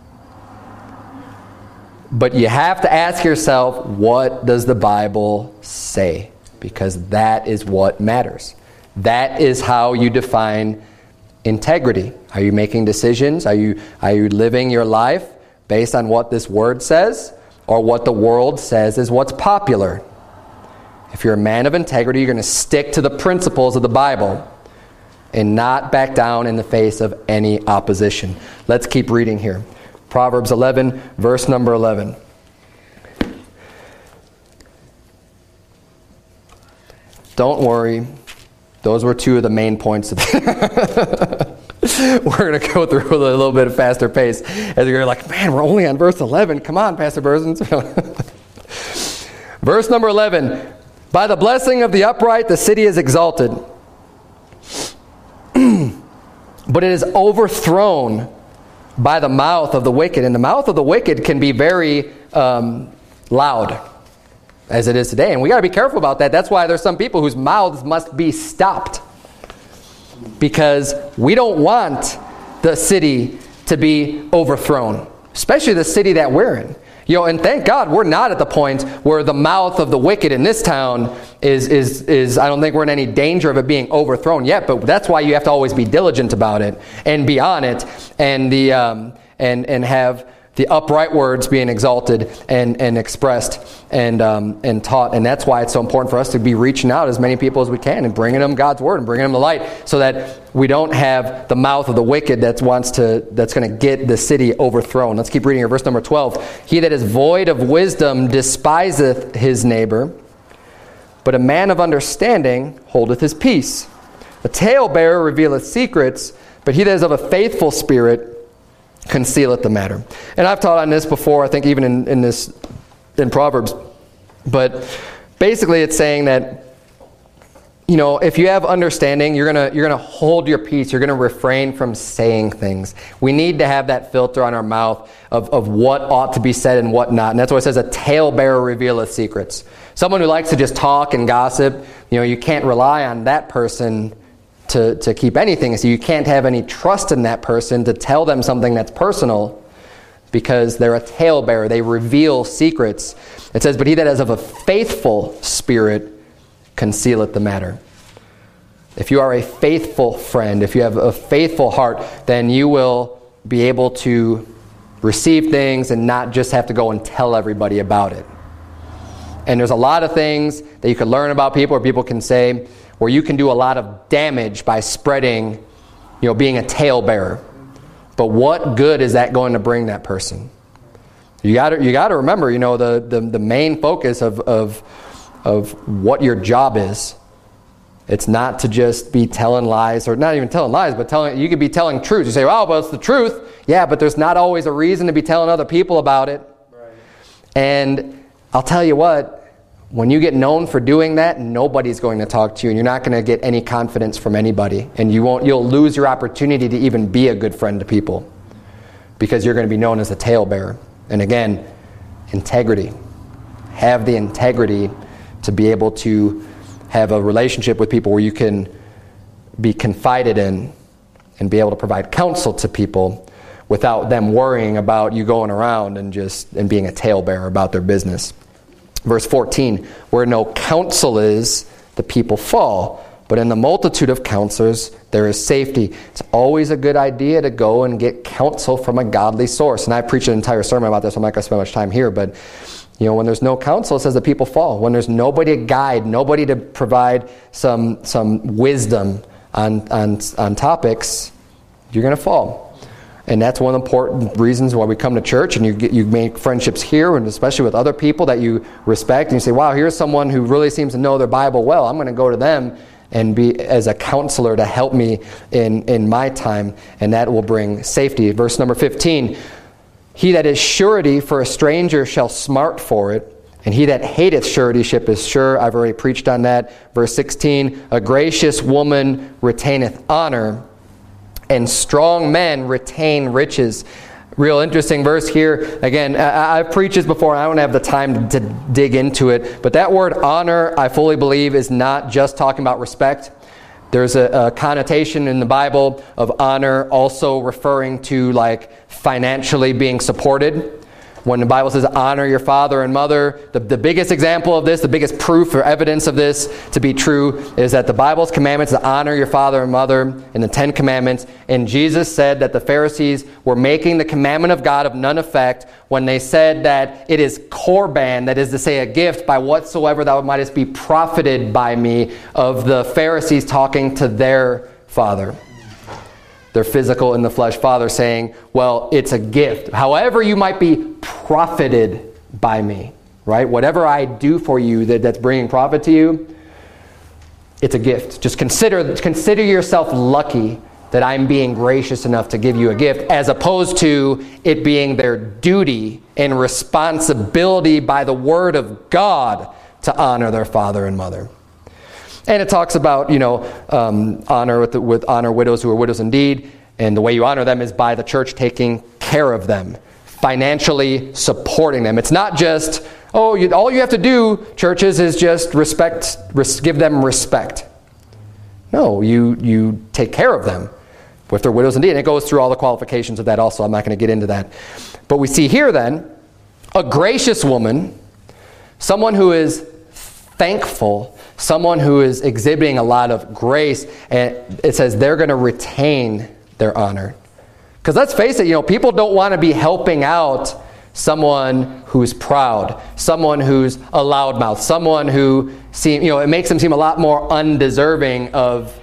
But you have to ask yourself, what does the Bible say? Because that is what matters. That is how you define integrity. Are you making decisions? Are you, are you living your life based on what this Word says? Or what the world says is what's popular? If you're a man of integrity, you're going to stick to the principles of the Bible and not back down in the face of any opposition. Let's keep reading here. Proverbs eleven, verse number eleven. Don't worry. Those were two of the main points of it. We're going to go through a little bit of faster pace. As you're like, man, we're only on verse eleven. Come on, Pastor Berzins. Verse number eleven. By the blessing of the upright, the city is exalted. But it is overthrown by the mouth of the wicked. And the mouth of the wicked can be very um, loud, as it is today. And we got to be careful about that. That's why there's some people whose mouths must be stopped. Because we don't want the city to be overthrown. Especially the city that we're in. You know, and thank God we're not at the point where the mouth of the wicked in this town is, is, is, I don't think we're in any danger of it being overthrown yet, but that's why you have to always be diligent about it and be on it and the um, and and have the upright words being exalted and, and expressed and um, and taught. And that's why it's so important for us to be reaching out as many people as we can and bringing them God's word and bringing them the light, so that we don't have the mouth of the wicked that wants to that's going to get the city overthrown. Let's keep reading here. Verse number twelve. He that is void of wisdom despiseth his neighbor, but a man of understanding holdeth his peace. A talebearer revealeth secrets, but he that is of a faithful spirit concealeth the matter. And I've taught on this before, I think even in, in this in Proverbs. But basically it's saying that, you know, if you have understanding, you're gonna you're gonna hold your peace. You're gonna refrain from saying things. We need to have that filter on our mouth of, of what ought to be said and what not. And that's why it says a talebearer revealeth secrets. Someone who likes to just talk and gossip, you know, you can't rely on that person to, to keep anything. So you can't have any trust in that person to tell them something that's personal, because they're a talebearer. They reveal secrets. It says, but he that is of a faithful spirit concealeth the matter. If you are a faithful friend, if you have a faithful heart, then you will be able to receive things and not just have to go and tell everybody about it. And there's a lot of things that you can learn about people, or people can say, where you can do a lot of damage by spreading, you know, being a talebearer. But what good is that going to bring that person? You got to you got to remember, you know, the, the, the main focus of, of of what your job is. It's not to just be telling lies, or not even telling lies, but telling. You could be telling truth. You say, "Well, but it's the truth." Yeah, but there's not always a reason to be telling other people about it. Right. And I'll tell you what. When you get known for doing that, nobody's going to talk to you, and you're not going to get any confidence from anybody, and you won't. You'll lose your opportunity to even be a good friend to people, because you're going to be known as a talebearer. And again, integrity. Have the integrity to be able to have a relationship with people where you can be confided in and be able to provide counsel to people without them worrying about you going around and just and being a talebearer about their business. Verse fourteen, where no counsel is, the people fall, but in the multitude of counselors there is safety. It's always a good idea to go and get counsel from a godly source. And I preached an entire sermon about this, so I'm not going to spend much time here, but you know, when there's no counsel, it says the people fall. When there's nobody to guide, nobody to provide some some wisdom on on, on topics, you're going to fall. And that's one of the important reasons why we come to church, and you get, you make friendships here, and especially with other people that you respect. And you say, wow, here's someone who really seems to know their Bible well. I'm going to go to them and be as a counselor to help me in, in my time, and that will bring safety. Verse number fifteen, he that is surety for a stranger shall smart for it, and he that hateth suretyship is sure. I've already preached on that. Verse sixteen, a gracious woman retaineth honor, and strong men retain riches. Real interesting verse here. Again, I, I've preached this before, and I don't have the time to, to dig into it. But that word honor, I fully believe, is not just talking about respect. There's a, a connotation in the Bible of honor also referring to like financially being supported. When the Bible says honor your father and mother, the, the biggest example of this, the biggest proof or evidence of this to be true is that the Bible's commandments to honor your father and mother in the Ten Commandments. And Jesus said that the Pharisees were making the commandment of God of none effect when they said that it is korban, that is to say a gift, by whatsoever thou mightest be profited by me, of the Pharisees talking to their father. Their physical in the flesh father, saying, well, it's a gift. However you might be profited by me, right? Whatever I do for you that, that's bringing profit to you, it's a gift. Just consider consider yourself lucky that I'm being gracious enough to give you a gift, as opposed to it being their duty and responsibility by the word of God to honor their father and mother. And it talks about, you know, um, honor with, the, with honor widows who are widows indeed. And the way you honor them is by the church taking care of them, financially supporting them. It's not just, oh, you, all you have to do, churches, is just respect, res, give them respect. No, you you take care of them if they're widows indeed. And it goes through all the qualifications of that also. I'm not going to get into that. But we see here then, a gracious woman, someone who is thankful, someone who is exhibiting a lot of grace, and it says they're going to retain their honor. Because let's face it, you know, people don't want to be helping out someone who's proud, someone who's a loudmouth, someone who seem, you know, it makes them seem a lot more undeserving of,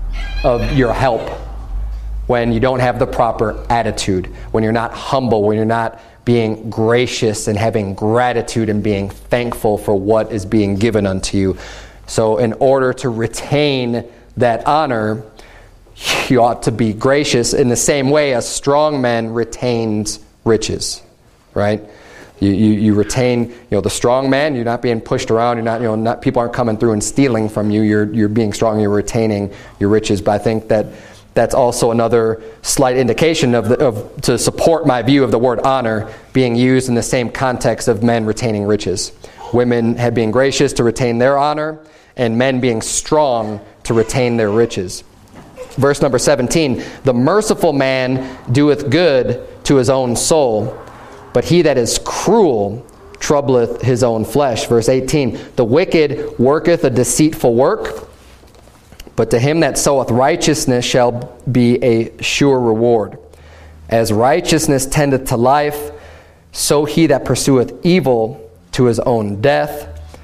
of your help when you don't have the proper attitude, when you're not humble, when you're not being gracious and having gratitude and being thankful for what is being given unto you. So in order to retain that honor, you ought to be gracious in the same way a strong man retains riches, right? You, you you retain, you know, the strong man. You're not being pushed around. You're not, you know, not people aren't coming through and stealing from you. You're you're being strong. You're retaining your riches. But I think that that's also another slight indication of the of to support my view of the word honor being used in the same context of men retaining riches. Women have being gracious to retain their honor, and men being strong to retain their riches. Verse number seventeen, the merciful man doeth good to his own soul, but he that is cruel troubleth his own flesh. Verse eighteen, the wicked worketh a deceitful work, but to him that soweth righteousness shall be a sure reward. As righteousness tendeth to life, so he that pursueth evil to his own death.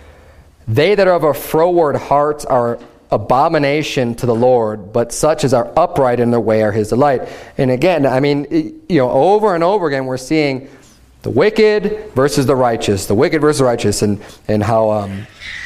They that are of a froward heart are abomination to the Lord, but such as are upright in their way are his delight. And again, I mean, you know, over and over again, we're seeing the wicked versus the righteous, the wicked versus the righteous, and, and how um,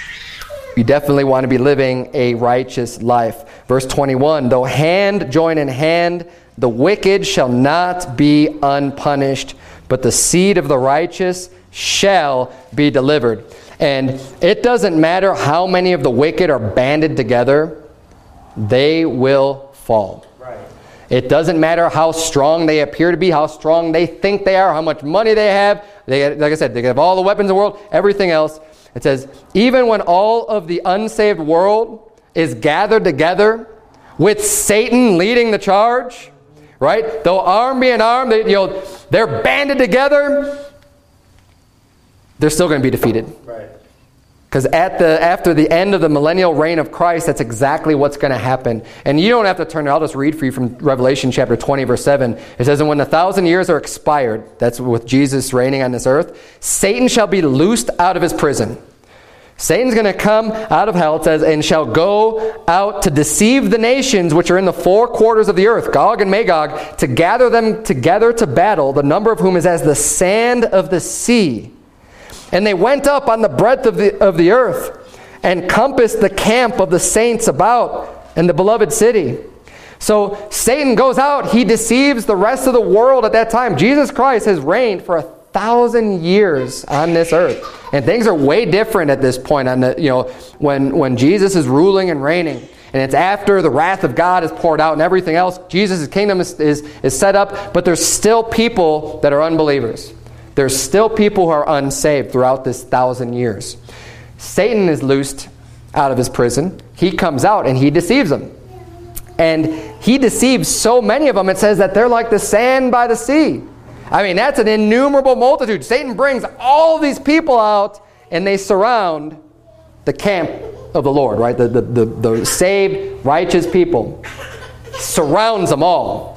you definitely want to be living a righteous life. Verse twenty-one, though hand join in hand, the wicked shall not be unpunished, but the seed of the righteous shall be delivered. And it doesn't matter how many of the wicked are banded together, they will fall. Right. It doesn't matter how strong they appear to be, how strong they think they are, how much money they have. They, like I said, they have all the weapons in the world, everything else. It says, even when all of the unsaved world is gathered together with Satan leading the charge, right? Though arm be an arm, they, you know, they're banded together, they're still going to be defeated. Right. Because at the after the end of the millennial reign of Christ, that's exactly what's going to happen. And you don't have to turn it. I'll just read for you from Revelation chapter twenty, verse seven. It says, and when the thousand years are expired, that's with Jesus reigning on this earth, Satan shall be loosed out of his prison. Satan's going to come out of hell, it says, and shall go out to deceive the nations which are in the four quarters of the earth, Gog and Magog, to gather them together to battle, the number of whom is as the sand of the sea. And they went up on the breadth of the of the earth, and compassed the camp of the saints about, and the beloved city. So Satan goes out, he deceives the rest of the world at that time. Jesus Christ has reigned for a thousand years on this earth. And things are way different at this point on the, you know, when, when Jesus is ruling and reigning. And it's after the wrath of God is poured out and everything else. Jesus' kingdom is, is, is set up, but there's still people that are unbelievers. There's still people who are unsaved throughout this thousand years. Satan is loosed out of his prison. He comes out and he deceives them. And he deceives so many of them, it says that they're like the sand by the sea. I mean, that's an innumerable multitude. Satan brings all these people out and they surround the camp of the Lord, right? The, the, the, the saved, righteous people. Surrounds them all.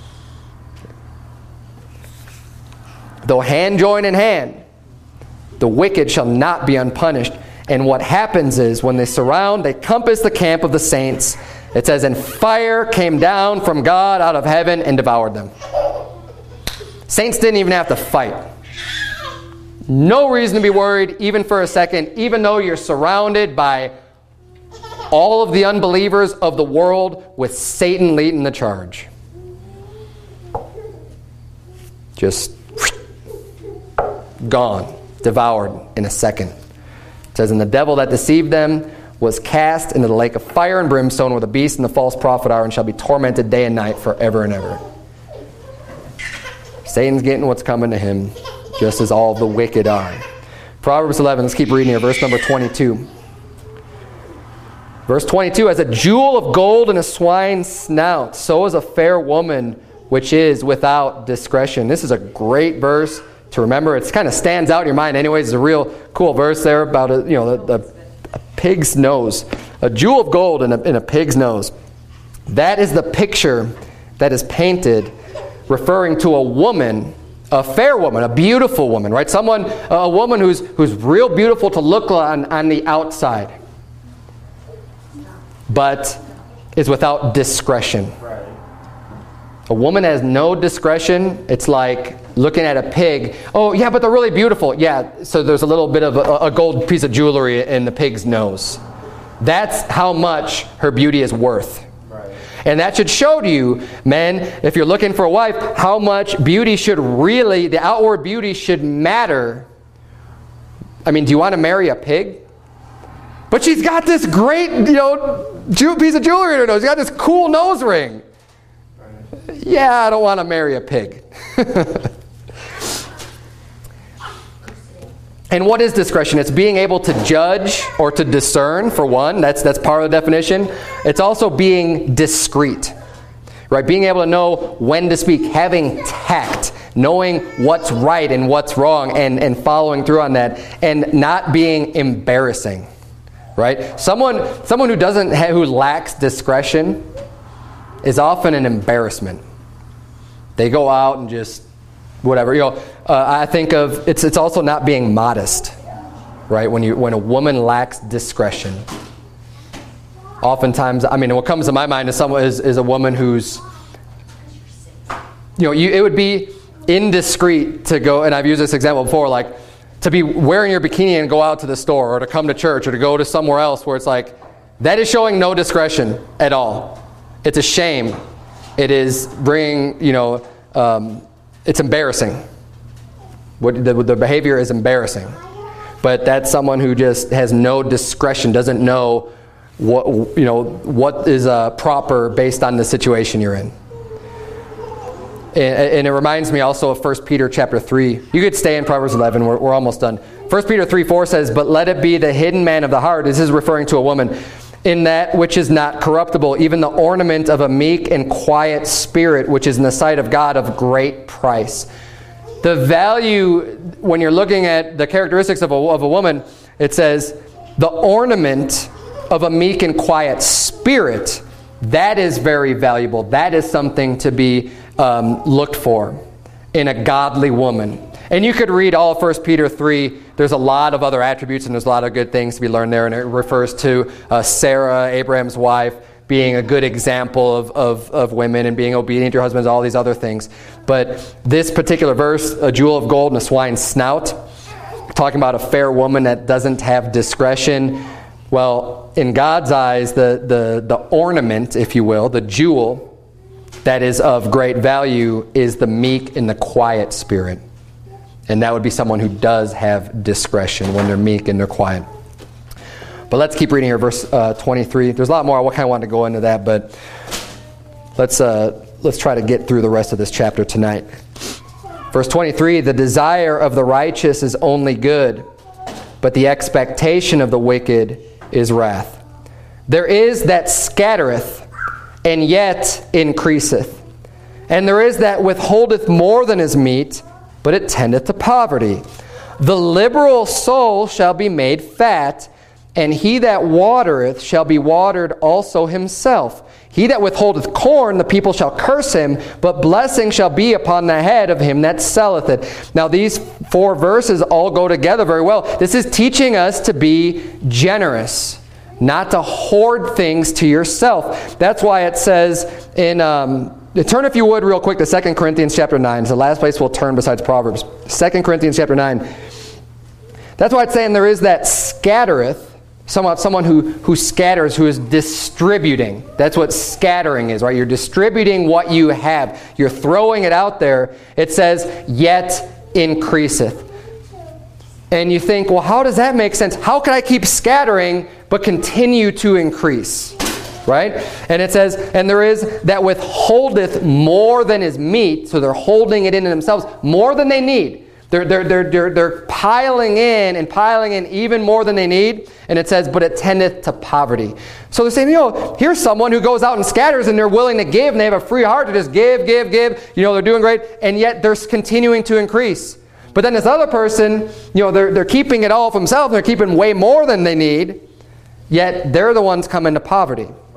Though hand join in hand, the wicked shall not be unpunished. And what happens is, when they surround, they compass the camp of the saints. It says, and fire came down from God out of heaven and devoured them. Saints didn't even have to fight. No reason to be worried, even for a second, even though you're surrounded by all of the unbelievers of the world with Satan leading the charge. Just gone, devoured in a second. It says, and the devil that deceived them was cast into the lake of fire and brimstone, where the beast and the false prophet are, and shall be tormented day and night forever and ever. Satan's getting what's coming to him, just as all the wicked are. Proverbs eleven, let's keep reading here, verse number twenty-two. Verse twenty-two, as a jewel of gold in a swine's snout, so is a fair woman which is without discretion. This is a great verse to remember. It kind of stands out in your mind anyways. It's a real cool verse there about a, you know, the, the a pig's nose. A jewel of gold in a, in a pig's nose. That is the picture that is painted referring to a woman, a fair woman, a beautiful woman, right? Someone, a woman who's, who's real beautiful to look on, on the outside, but is without discretion.
Right.
A woman has no discretion. It's like looking at a pig. Oh, yeah, but they're really beautiful. Yeah, so there's a little bit of a, a gold piece of jewelry in the pig's nose. That's how much her beauty is worth.
Right.
And that should show to you, men, if you're looking for a wife, how much beauty should really, the outward beauty should matter. I mean, do you want to marry a pig? But she's got this great, you know, ju- piece of jewelry in her nose. She's got this cool nose ring. Right. Yeah, I don't want to marry a pig. And what is discretion? It's being able to judge or to discern, for one. That's that's part of the definition. It's also being discreet, right? Being able to know when to speak, having tact, knowing what's right and what's wrong, and, and following through on that, and not being embarrassing, right? Someone someone who doesn't ha- who lacks discretion is often an embarrassment. They go out and just whatever, you know. Uh, I think of it's it's also not being modest, right? When you when a woman lacks discretion, oftentimes, I mean, what comes to my mind is someone is, is a woman who's, you know, you, it would be indiscreet to go, and I've used this example before, like to be wearing your bikini and go out to the store, or to come to church, or to go to somewhere else where it's like that is showing no discretion at all. It's a shame. It is bringing, you know. Um, It's embarrassing. What the, the behavior is embarrassing. But that's someone who just has no discretion, doesn't know what you know what is uh, proper based on the situation you're in. And, and it reminds me also of First Peter chapter three. You could stay in Proverbs eleven. We're, we're almost done. First Peter three four says, "But let it be the hidden man of the heart." This is referring to a woman. "In that which is not corruptible, even the ornament of a meek and quiet spirit, which is in the sight of God of great price." The value, when you're looking at the characteristics of a, of a woman, it says, the ornament of a meek and quiet spirit, that is very valuable. That is something to be um, looked for in a godly woman. And you could read all of First Peter three. There's a lot of other attributes, and there's a lot of good things to be learned there. And it refers to uh, Sarah, Abraham's wife, being a good example of, of, of women and being obedient to your husbands, all these other things. But this particular verse, a jewel of gold and a swine's snout, talking about a fair woman that doesn't have discretion. Well, in God's eyes, the, the, the ornament, if you will, the jewel that is of great value is the meek and the quiet spirit. And that would be someone who does have discretion when they're meek and they're quiet. But let's keep reading here, verse uh, twenty-three. There's a lot more. I kind of want to go into that, but let's uh, let's try to get through the rest of this chapter tonight. Verse twenty-three, "The desire of the righteous is only good, but the expectation of the wicked is wrath. There is that scattereth, and yet increaseth. And there is that withholdeth more than is meet, but it tendeth to poverty. The liberal soul shall be made fat, and he that watereth shall be watered also himself. He that withholdeth corn, the people shall curse him, but blessing shall be upon the head of him that selleth it." Now these four verses all go together very well. This is teaching us to be generous, not to hoard things to yourself. That's why it says in... Um, Turn, if you would, real quick to Second Corinthians chapter nine. It's the last place we'll turn besides Proverbs. Second Corinthians chapter nine. That's why it's saying there is that scattereth, someone, someone who, who scatters, who is distributing. That's what scattering is, right? You're distributing what you have. You're throwing it out there. It says, "Yet increaseth." And you think, well, how does that make sense? How can I keep scattering but continue to increase? Right? And it says, "And there is that withholdeth more than is meet." So they're holding it in themselves more than they need. They're, they're, they're, they're, they're piling in and piling in even more than they need. And it says, "But it tendeth to poverty." So they're saying, you know, here's someone who goes out and scatters and they're willing to give and they have a free heart to just give, give, give. You know, they're doing great. And yet they're continuing to increase. But then this other person, you know, they're, they're keeping it all for themselves. They're keeping way more than they need. Yet they're the ones coming to poverty.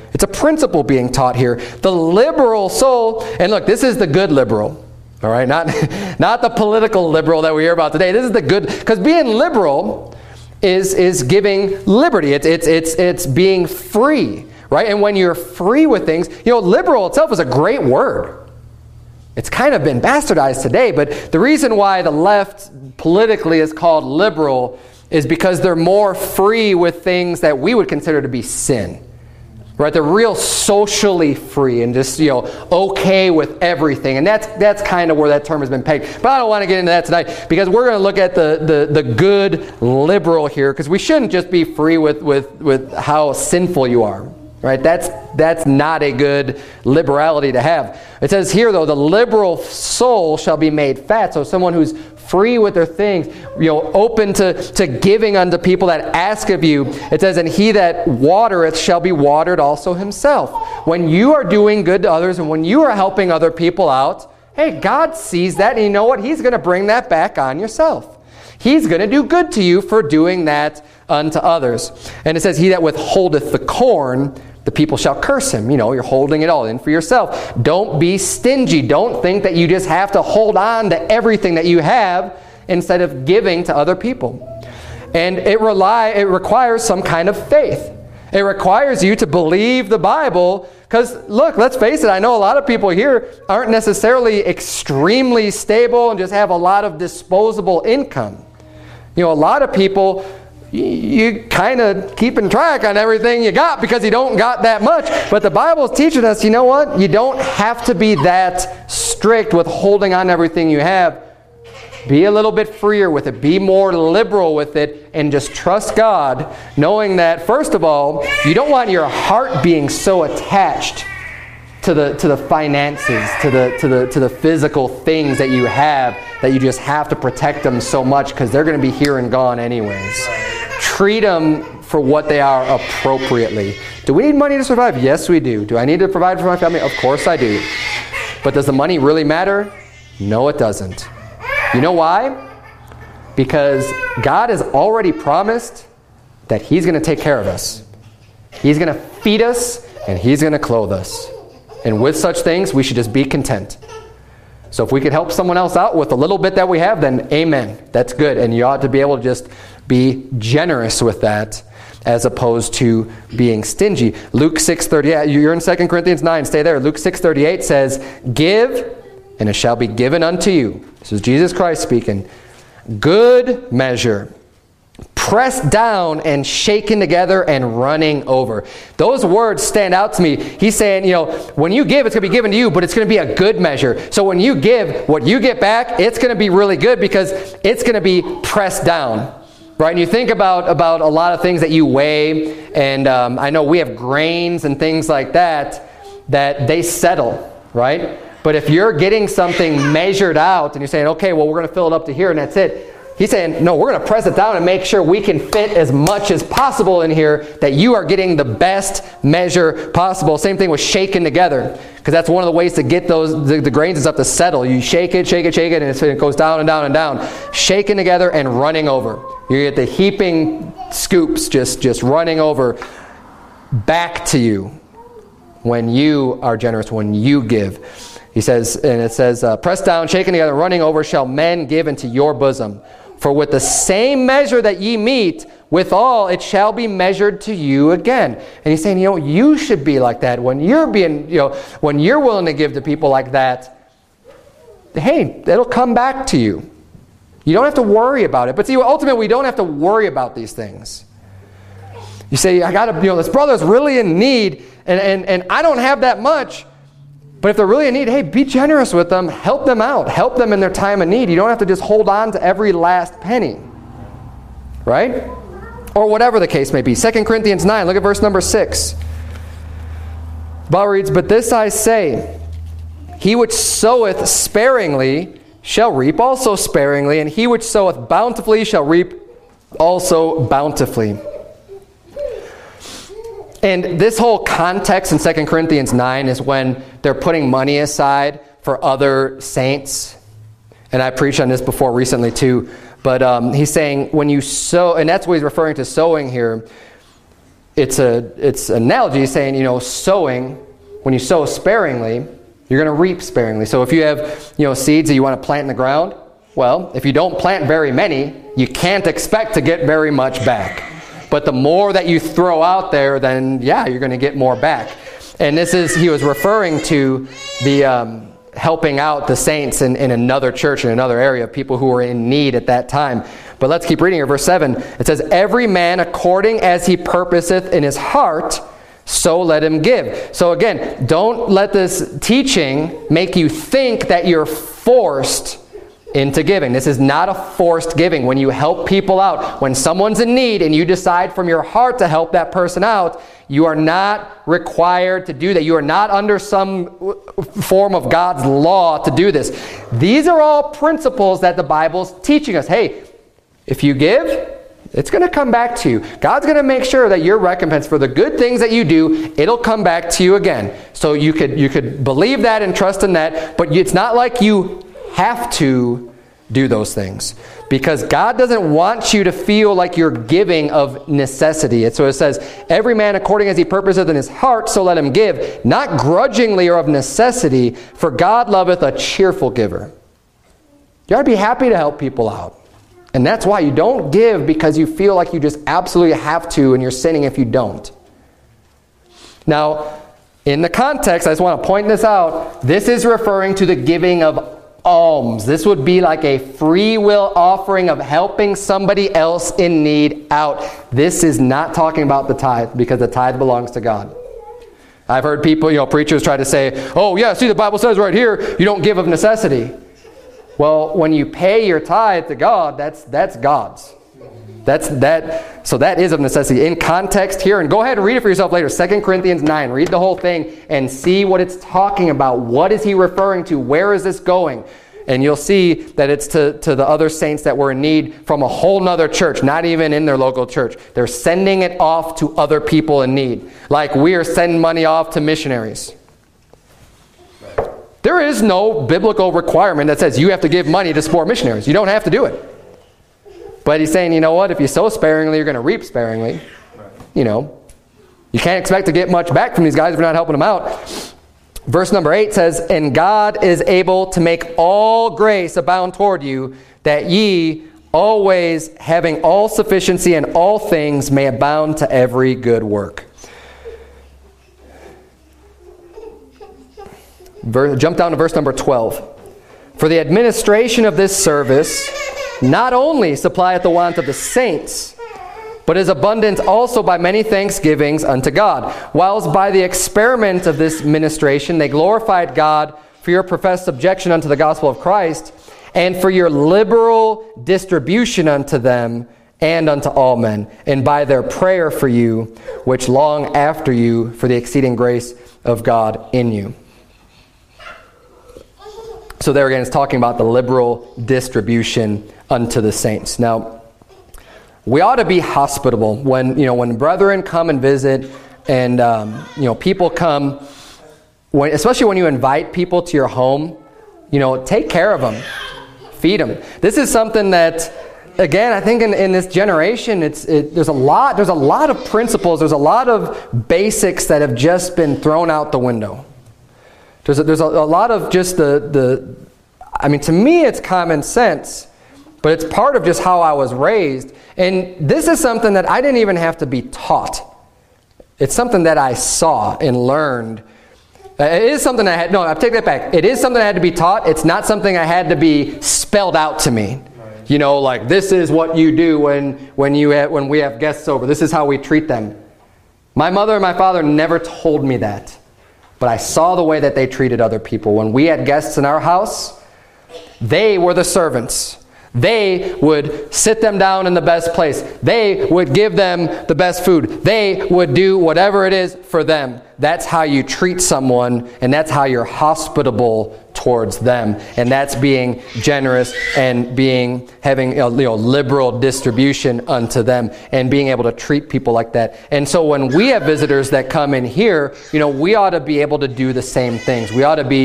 It's a principle being taught here. The liberal soul, and look, this is the good liberal, all right? Not, not the political liberal that we hear about today. This is the good, because being liberal is, is giving liberty. It's, it's, it's, it's being free, right? And when you're free with things, you know, liberal itself is a great word. It's kind of been bastardized today, but the reason why the left politically is called liberal is because they're more free with things that we would consider to be sin. Right? They're real socially free and just, you know, okay with everything. And that's that's kind of where that term has been pegged. But I don't want to get into that tonight because we're going to look at the, the, the good liberal here, because we shouldn't just be free with, with, with how sinful you are. Right? That's that's not a good liberality to have. It says here, though, the liberal soul shall be made fat. So someone who's free with their things, you know, open to, to giving unto people that ask of you. It says, and he that watereth shall be watered also himself. When you are doing good to others and when you are helping other people out, hey, God sees that, and you know what? He's going to bring that back on yourself. He's going to do good to you for doing that unto others. And it says, he that withholdeth the corn, the people shall curse him. You know, you're holding it all in for yourself. Don't be stingy. Don't think that you just have to hold on to everything that you have instead of giving to other people. And it rely it requires some kind of faith. It requires you to believe the Bible, because look, let's face it, I know a lot of people here aren't necessarily extremely stable and just have a lot of disposable income. You know, a lot of people, you kind of keeping track on everything you got because you don't got that much. But the Bible is teaching us, you know what? You don't have to be that strict with holding on to everything you have. Be a little bit freer with it. Be more liberal with it, and just trust God, knowing that, first of all, you don't want your heart being so attached to the to the finances, to the to the to the physical things that you have, that you just have to protect them so much because they're going to be here and gone anyways. Treat them for what they are appropriately. Do we need money to survive? Yes, we do. Do I need to provide for my family? Of course I do. But does the money really matter? No, it doesn't. You know why? Because God has already promised that He's going to take care of us. He's going to feed us and He's going to clothe us. And with such things, we should just be content. So if we could help someone else out with a little bit that we have, then amen. That's good. And you ought to be able to just be generous with that as opposed to being stingy. Luke six thirty-eight, you're in Second Corinthians nine, stay there. Luke six thirty-eight says, give, and it shall be given unto you. This is Jesus Christ speaking. Good measure, pressed down and shaken together and running over. Those words stand out to me. He's saying, you know, when you give, it's going to be given to you, but it's going to be a good measure. So when you give, what you get back, it's going to be really good because it's going to be pressed down. Right? And you think about, about a lot of things that you weigh, and um, I know we have grains and things like that, that they settle, right? But if you're getting something measured out and you're saying, okay, well, we're going to fill it up to here and that's it. He's saying, no, we're going to press it down and make sure we can fit as much as possible in here, that you are getting the best measure possible. Same thing with shaking together, because that's one of the ways to get those the, the grains and stuff to settle. You shake it, shake it, shake it, and it goes down and down and down. Shaking together and running over. You get the heaping scoops just, just running over back to you when you are generous, when you give. He says, and it says, uh, pressed down, shaken together, running over, shall men give into your bosom. For with the same measure that ye meet, withal it shall be measured to you again. And he's saying, you know, you should be like that. When you're being, you know, when you're willing to give to people like that, hey, it'll come back to you. You don't have to worry about it. But see, ultimately, we don't have to worry about these things. You say, I got to, you know, this brother's really in need, and, and, and I don't have that much. But if they're really in need, hey, be generous with them. Help them out. Help them in their time of need. You don't have to just hold on to every last penny. Right? Or whatever the case may be. Second Corinthians nine, look at verse number six. The Bible reads, but this I say, he which soweth sparingly shall reap also sparingly, and he which soweth bountifully shall reap also bountifully. And this whole context in Second Corinthians nine is when they're putting money aside for other saints. And I preached on this before recently too. But um, he's saying when you sow, and that's what he's referring to sowing here. it's a it's an analogy saying, you know, sowing, when you sow sparingly, you're going to reap sparingly. So if you have, you know, seeds that you want to plant in the ground, well, if you don't plant very many, you can't expect to get very much back. But the more that you throw out there, then yeah, you're going to get more back. And this is, he was referring to the um, helping out the saints in, in another church, in another area, people who were in need at that time. But let's keep reading here. Verse seven, it says, every man according as he purposeth in his heart, so let him give. So again, don't let this teaching make you think that you're forced into giving. This is not a forced giving. When you help people out, when someone's in need and you decide from your heart to help that person out, you are not required to do that. You are not under some form of God's law to do this. These are all principles that the Bible's teaching us. Hey, if you give, it's going to come back to you. God's going to make sure that your recompense for the good things that you do, it'll come back to you again. So you could you could believe that and trust in that, but it's not like you have to do those things, because God doesn't want you to feel like you're giving of necessity. And so it says, every man according as he purposeth in his heart, so let him give, not grudgingly or of necessity, for God loveth a cheerful giver. You ought to be happy to help people out. And that's why you don't give because you feel like you just absolutely have to and you're sinning if you don't. Now, in the context, I just want to point this out. This is referring to the giving of alms. This would be like a free will offering of helping somebody else in need out. This is not talking about the tithe, because the tithe belongs to God. I've heard people, you know, preachers try to say, oh yeah, see, the Bible says right here, you don't give of necessity. Well, when you pay your tithe to God, that's that's God's. That's that. So that is of necessity. In context here, and go ahead and read it for yourself later. Second Corinthians nine. Read the whole thing and see what it's talking about. What is he referring to? Where is this going? And you'll see that it's to, to the other saints that were in need from a whole nother church, not even in their local church. They're sending it off to other people in need. Like we are sending money off to missionaries. There is no biblical requirement that says you have to give money to support missionaries. You don't have to do it. But he's saying, you know what? If you sow sparingly, you're going to reap sparingly. You know, you can't expect to get much back from these guys if you're not helping them out. Verse number eight says, and God is able to make all grace abound toward you, that ye always having all sufficiency in all things may abound to every good work. Ver- jump down to verse number twelve. For the administration of this service not only supplieth the want of the saints, but is abundant also by many thanksgivings unto God. Whilst by the experiment of this ministration they glorified God for your professed subjection unto the gospel of Christ, and for your liberal distribution unto them and unto all men, and by their prayer for you, which long after you for the exceeding grace of God in you. So there again, it's talking about the liberal distribution unto the saints. Now, we ought to be hospitable when, you know, when brethren come and visit, and um, you know, people come, when, especially when you invite people to your home, you know, take care of them, feed them. This is something that, again, I think in, in this generation, it's it, there's a lot there's a lot of principles, there's a lot of basics that have just been thrown out the window. There's a, there's a, a lot of just the the, I mean, to me, it's common sense. But it's part of just how I was raised. And this is something that I didn't even have to be taught. It's something that I saw and learned. It is something I had, no, I take that back. It is something I had to be taught. It's not something I had to be spelled out to me. Right. You know, like this is what you do when, when, you have, when we have guests over. This is how we treat them. My mother and my father never told me that. But I saw the way that they treated other people. When we had guests in our house, they were the servants. They would sit them down in the best place. They would give them the best food. They would do whatever it is for them. That's how you treat someone, and that's how you're hospitable towards them. And that's being generous and being having you know, liberal distribution unto them, and being able to treat people like that. And so when we have visitors that come in here, you know, we ought to be able to do the same things. We ought to be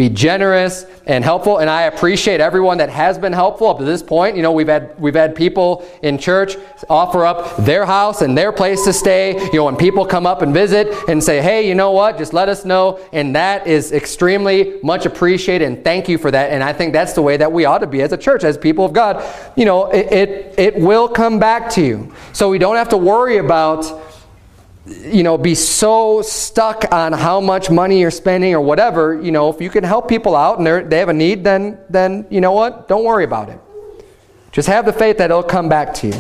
be generous and helpful. And I appreciate everyone that has been helpful up to this point. You know, we've had we've had people in church offer up their house and their place to stay. You know, when people come up and visit and say, hey, you know what, just let us know. And that is extremely much appreciated, and thank you for that. And I think that's the way that we ought to be as a church, as people of God. You know, it it, it will come back to you. So we don't have to worry about, you know, be so stuck on how much money you're spending or whatever. You know, if you can help people out and they they have a need, then, then you know what? Don't worry about it. Just have the faith that it'll come back to you.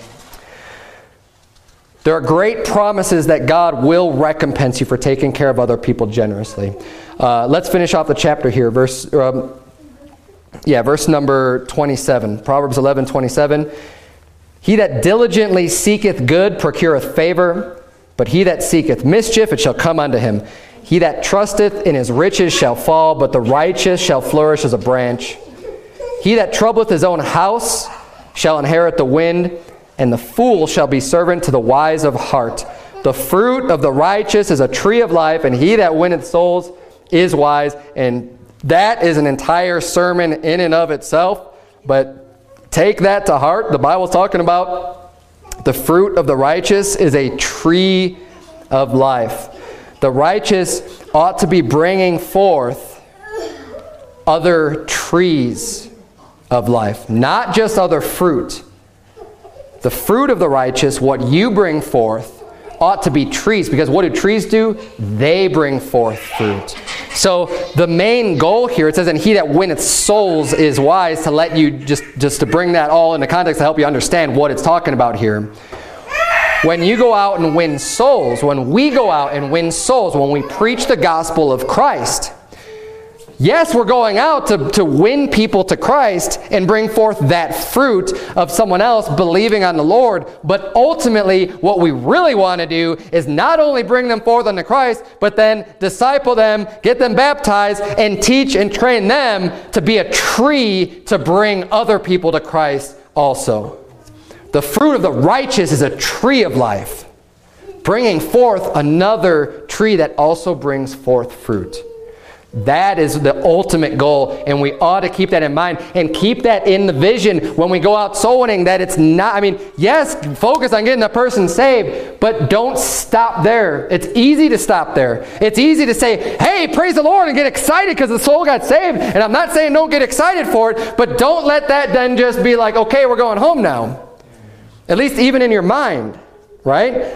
There are great promises that God will recompense you for taking care of other people generously. Uh, let's finish off the chapter here. Verse, um, yeah, verse number twenty-seven. Proverbs eleven twenty-seven. He that diligently seeketh good procureth favor, but he that seeketh mischief, it shall come unto him. He that trusteth in his riches shall fall, but the righteous shall flourish as a branch. He that troubleth his own house shall inherit the wind, and the fool shall be servant to the wise of heart. The fruit of the righteous is a tree of life, and he that winneth souls is wise. And that is an entire sermon in and of itself, but take that to heart. The Bible's talking about the fruit of the righteous is a tree of life. The righteous ought to be bringing forth other trees of life, not just other fruit. The fruit of the righteous, what you bring forth, ought to be trees, because what do trees do? They bring forth fruit. So the main goal here, it says, and he that winneth souls is wise, to let you, just, just to bring that all into context to help you understand what it's talking about here. When you go out and win souls, when we go out and win souls, when we preach the gospel of Christ, yes, we're going out to, to win people to Christ and bring forth that fruit of someone else believing on the Lord. But ultimately, what we really want to do is not only bring them forth unto Christ, but then disciple them, get them baptized, and teach and train them to be a tree to bring other people to Christ also. The fruit of the righteous is a tree of life, bringing forth another tree that also brings forth fruit. That is the ultimate goal, and we ought to keep that in mind and keep that in the vision when we go out soul winning, that it's not, I mean, yes, focus on getting the person saved, but don't stop there. It's easy to stop there. It's easy to say, hey, praise the Lord, and get excited because the soul got saved. And I'm not saying don't get excited for it, but don't let that then just be like, okay, we're going home now. At least even in your mind, right?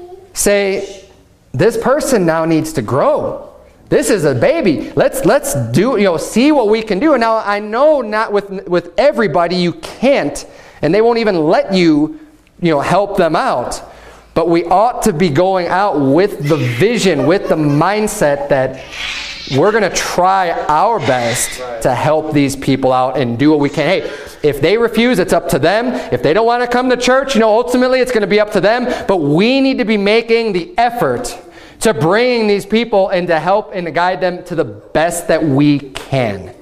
Say, this person now needs to grow. This is a baby. Let's let's do, you know, see what we can do. And now I know not with with everybody you can't, and they won't even let you, you know, help them out. But we ought to be going out with the vision, with the mindset that we're going to try our best to help these people out and do what we can. Hey, if they refuse, it's up to them. If they don't want to come to church, you know, ultimately it's going to be up to them. But we need to be making the effort to bring these people and to help and to guide them to the best that we can.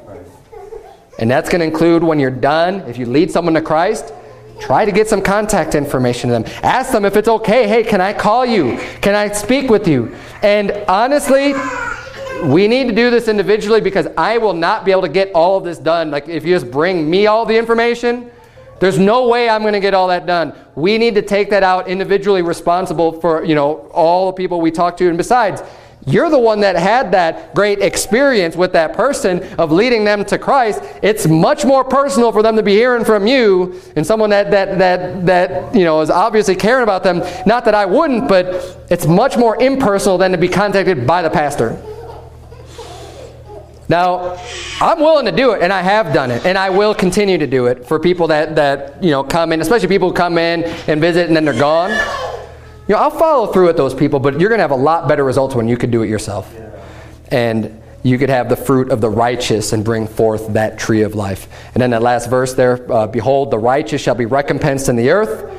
And that's going to include when you're done, if you lead someone to Christ, try to get some contact information to them. Ask them if it's okay. Hey, can I call you? Can I speak with you? And honestly, we need to do this individually, because I will not be able to get all of this done. Like if you just bring me all the information, there's no way I'm going to get all that done. We need to take that out individually, responsible for, you know, all the people we talk to. And besides, you're the one that had that great experience with that person of leading them to Christ. It's much more personal for them to be hearing from you and someone that that that that you know is obviously caring about them. Not that I wouldn't, but it's much more impersonal than to be contacted by the pastor. Now, I'm willing to do it, and I have done it, and I will continue to do it for people that, that you know, come in, especially people who come in and visit and then they're gone. You know, I'll follow through with those people, but you're going to have a lot better results when you could do it yourself. And you could have the fruit of the righteous and bring forth that tree of life. And then that last verse there, uh, behold, the righteous shall be recompensed in the earth,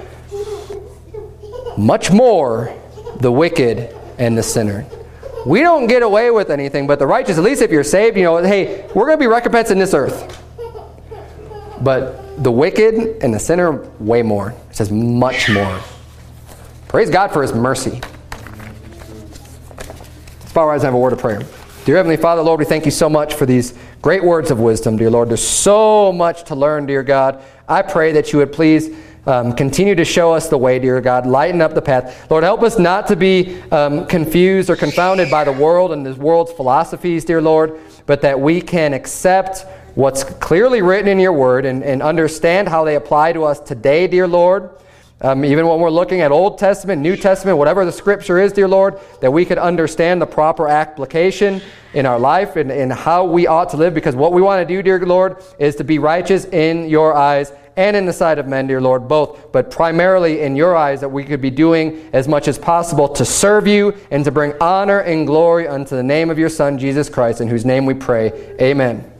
much more the wicked and the sinner. We don't get away with anything, but the righteous, at least if you're saved, you know, hey, we're going to be recompensed in this earth. But the wicked and the sinner, way more. It says much more. Praise God for His mercy. Let's bow our eyes and have a word of prayer. Dear Heavenly Father, Lord, we thank you so much for these great words of wisdom, dear Lord. There's so much to learn, dear God. I pray that you would please um, continue to show us the way, dear God. Lighten up the path. Lord, help us not to be um, confused or confounded by the world and this world's philosophies, dear Lord, but that we can accept what's clearly written in your word and, and understand how they apply to us today, dear Lord. Um, even when we're looking at Old Testament, New Testament, whatever the Scripture is, dear Lord, that we could understand the proper application in our life and, and how we ought to live. Because what we want to do, dear Lord, is to be righteous in your eyes and in the sight of men, dear Lord, both. But primarily in your eyes, that we could be doing as much as possible to serve you and to bring honor and glory unto the name of your Son, Jesus Christ, in whose name we pray. Amen.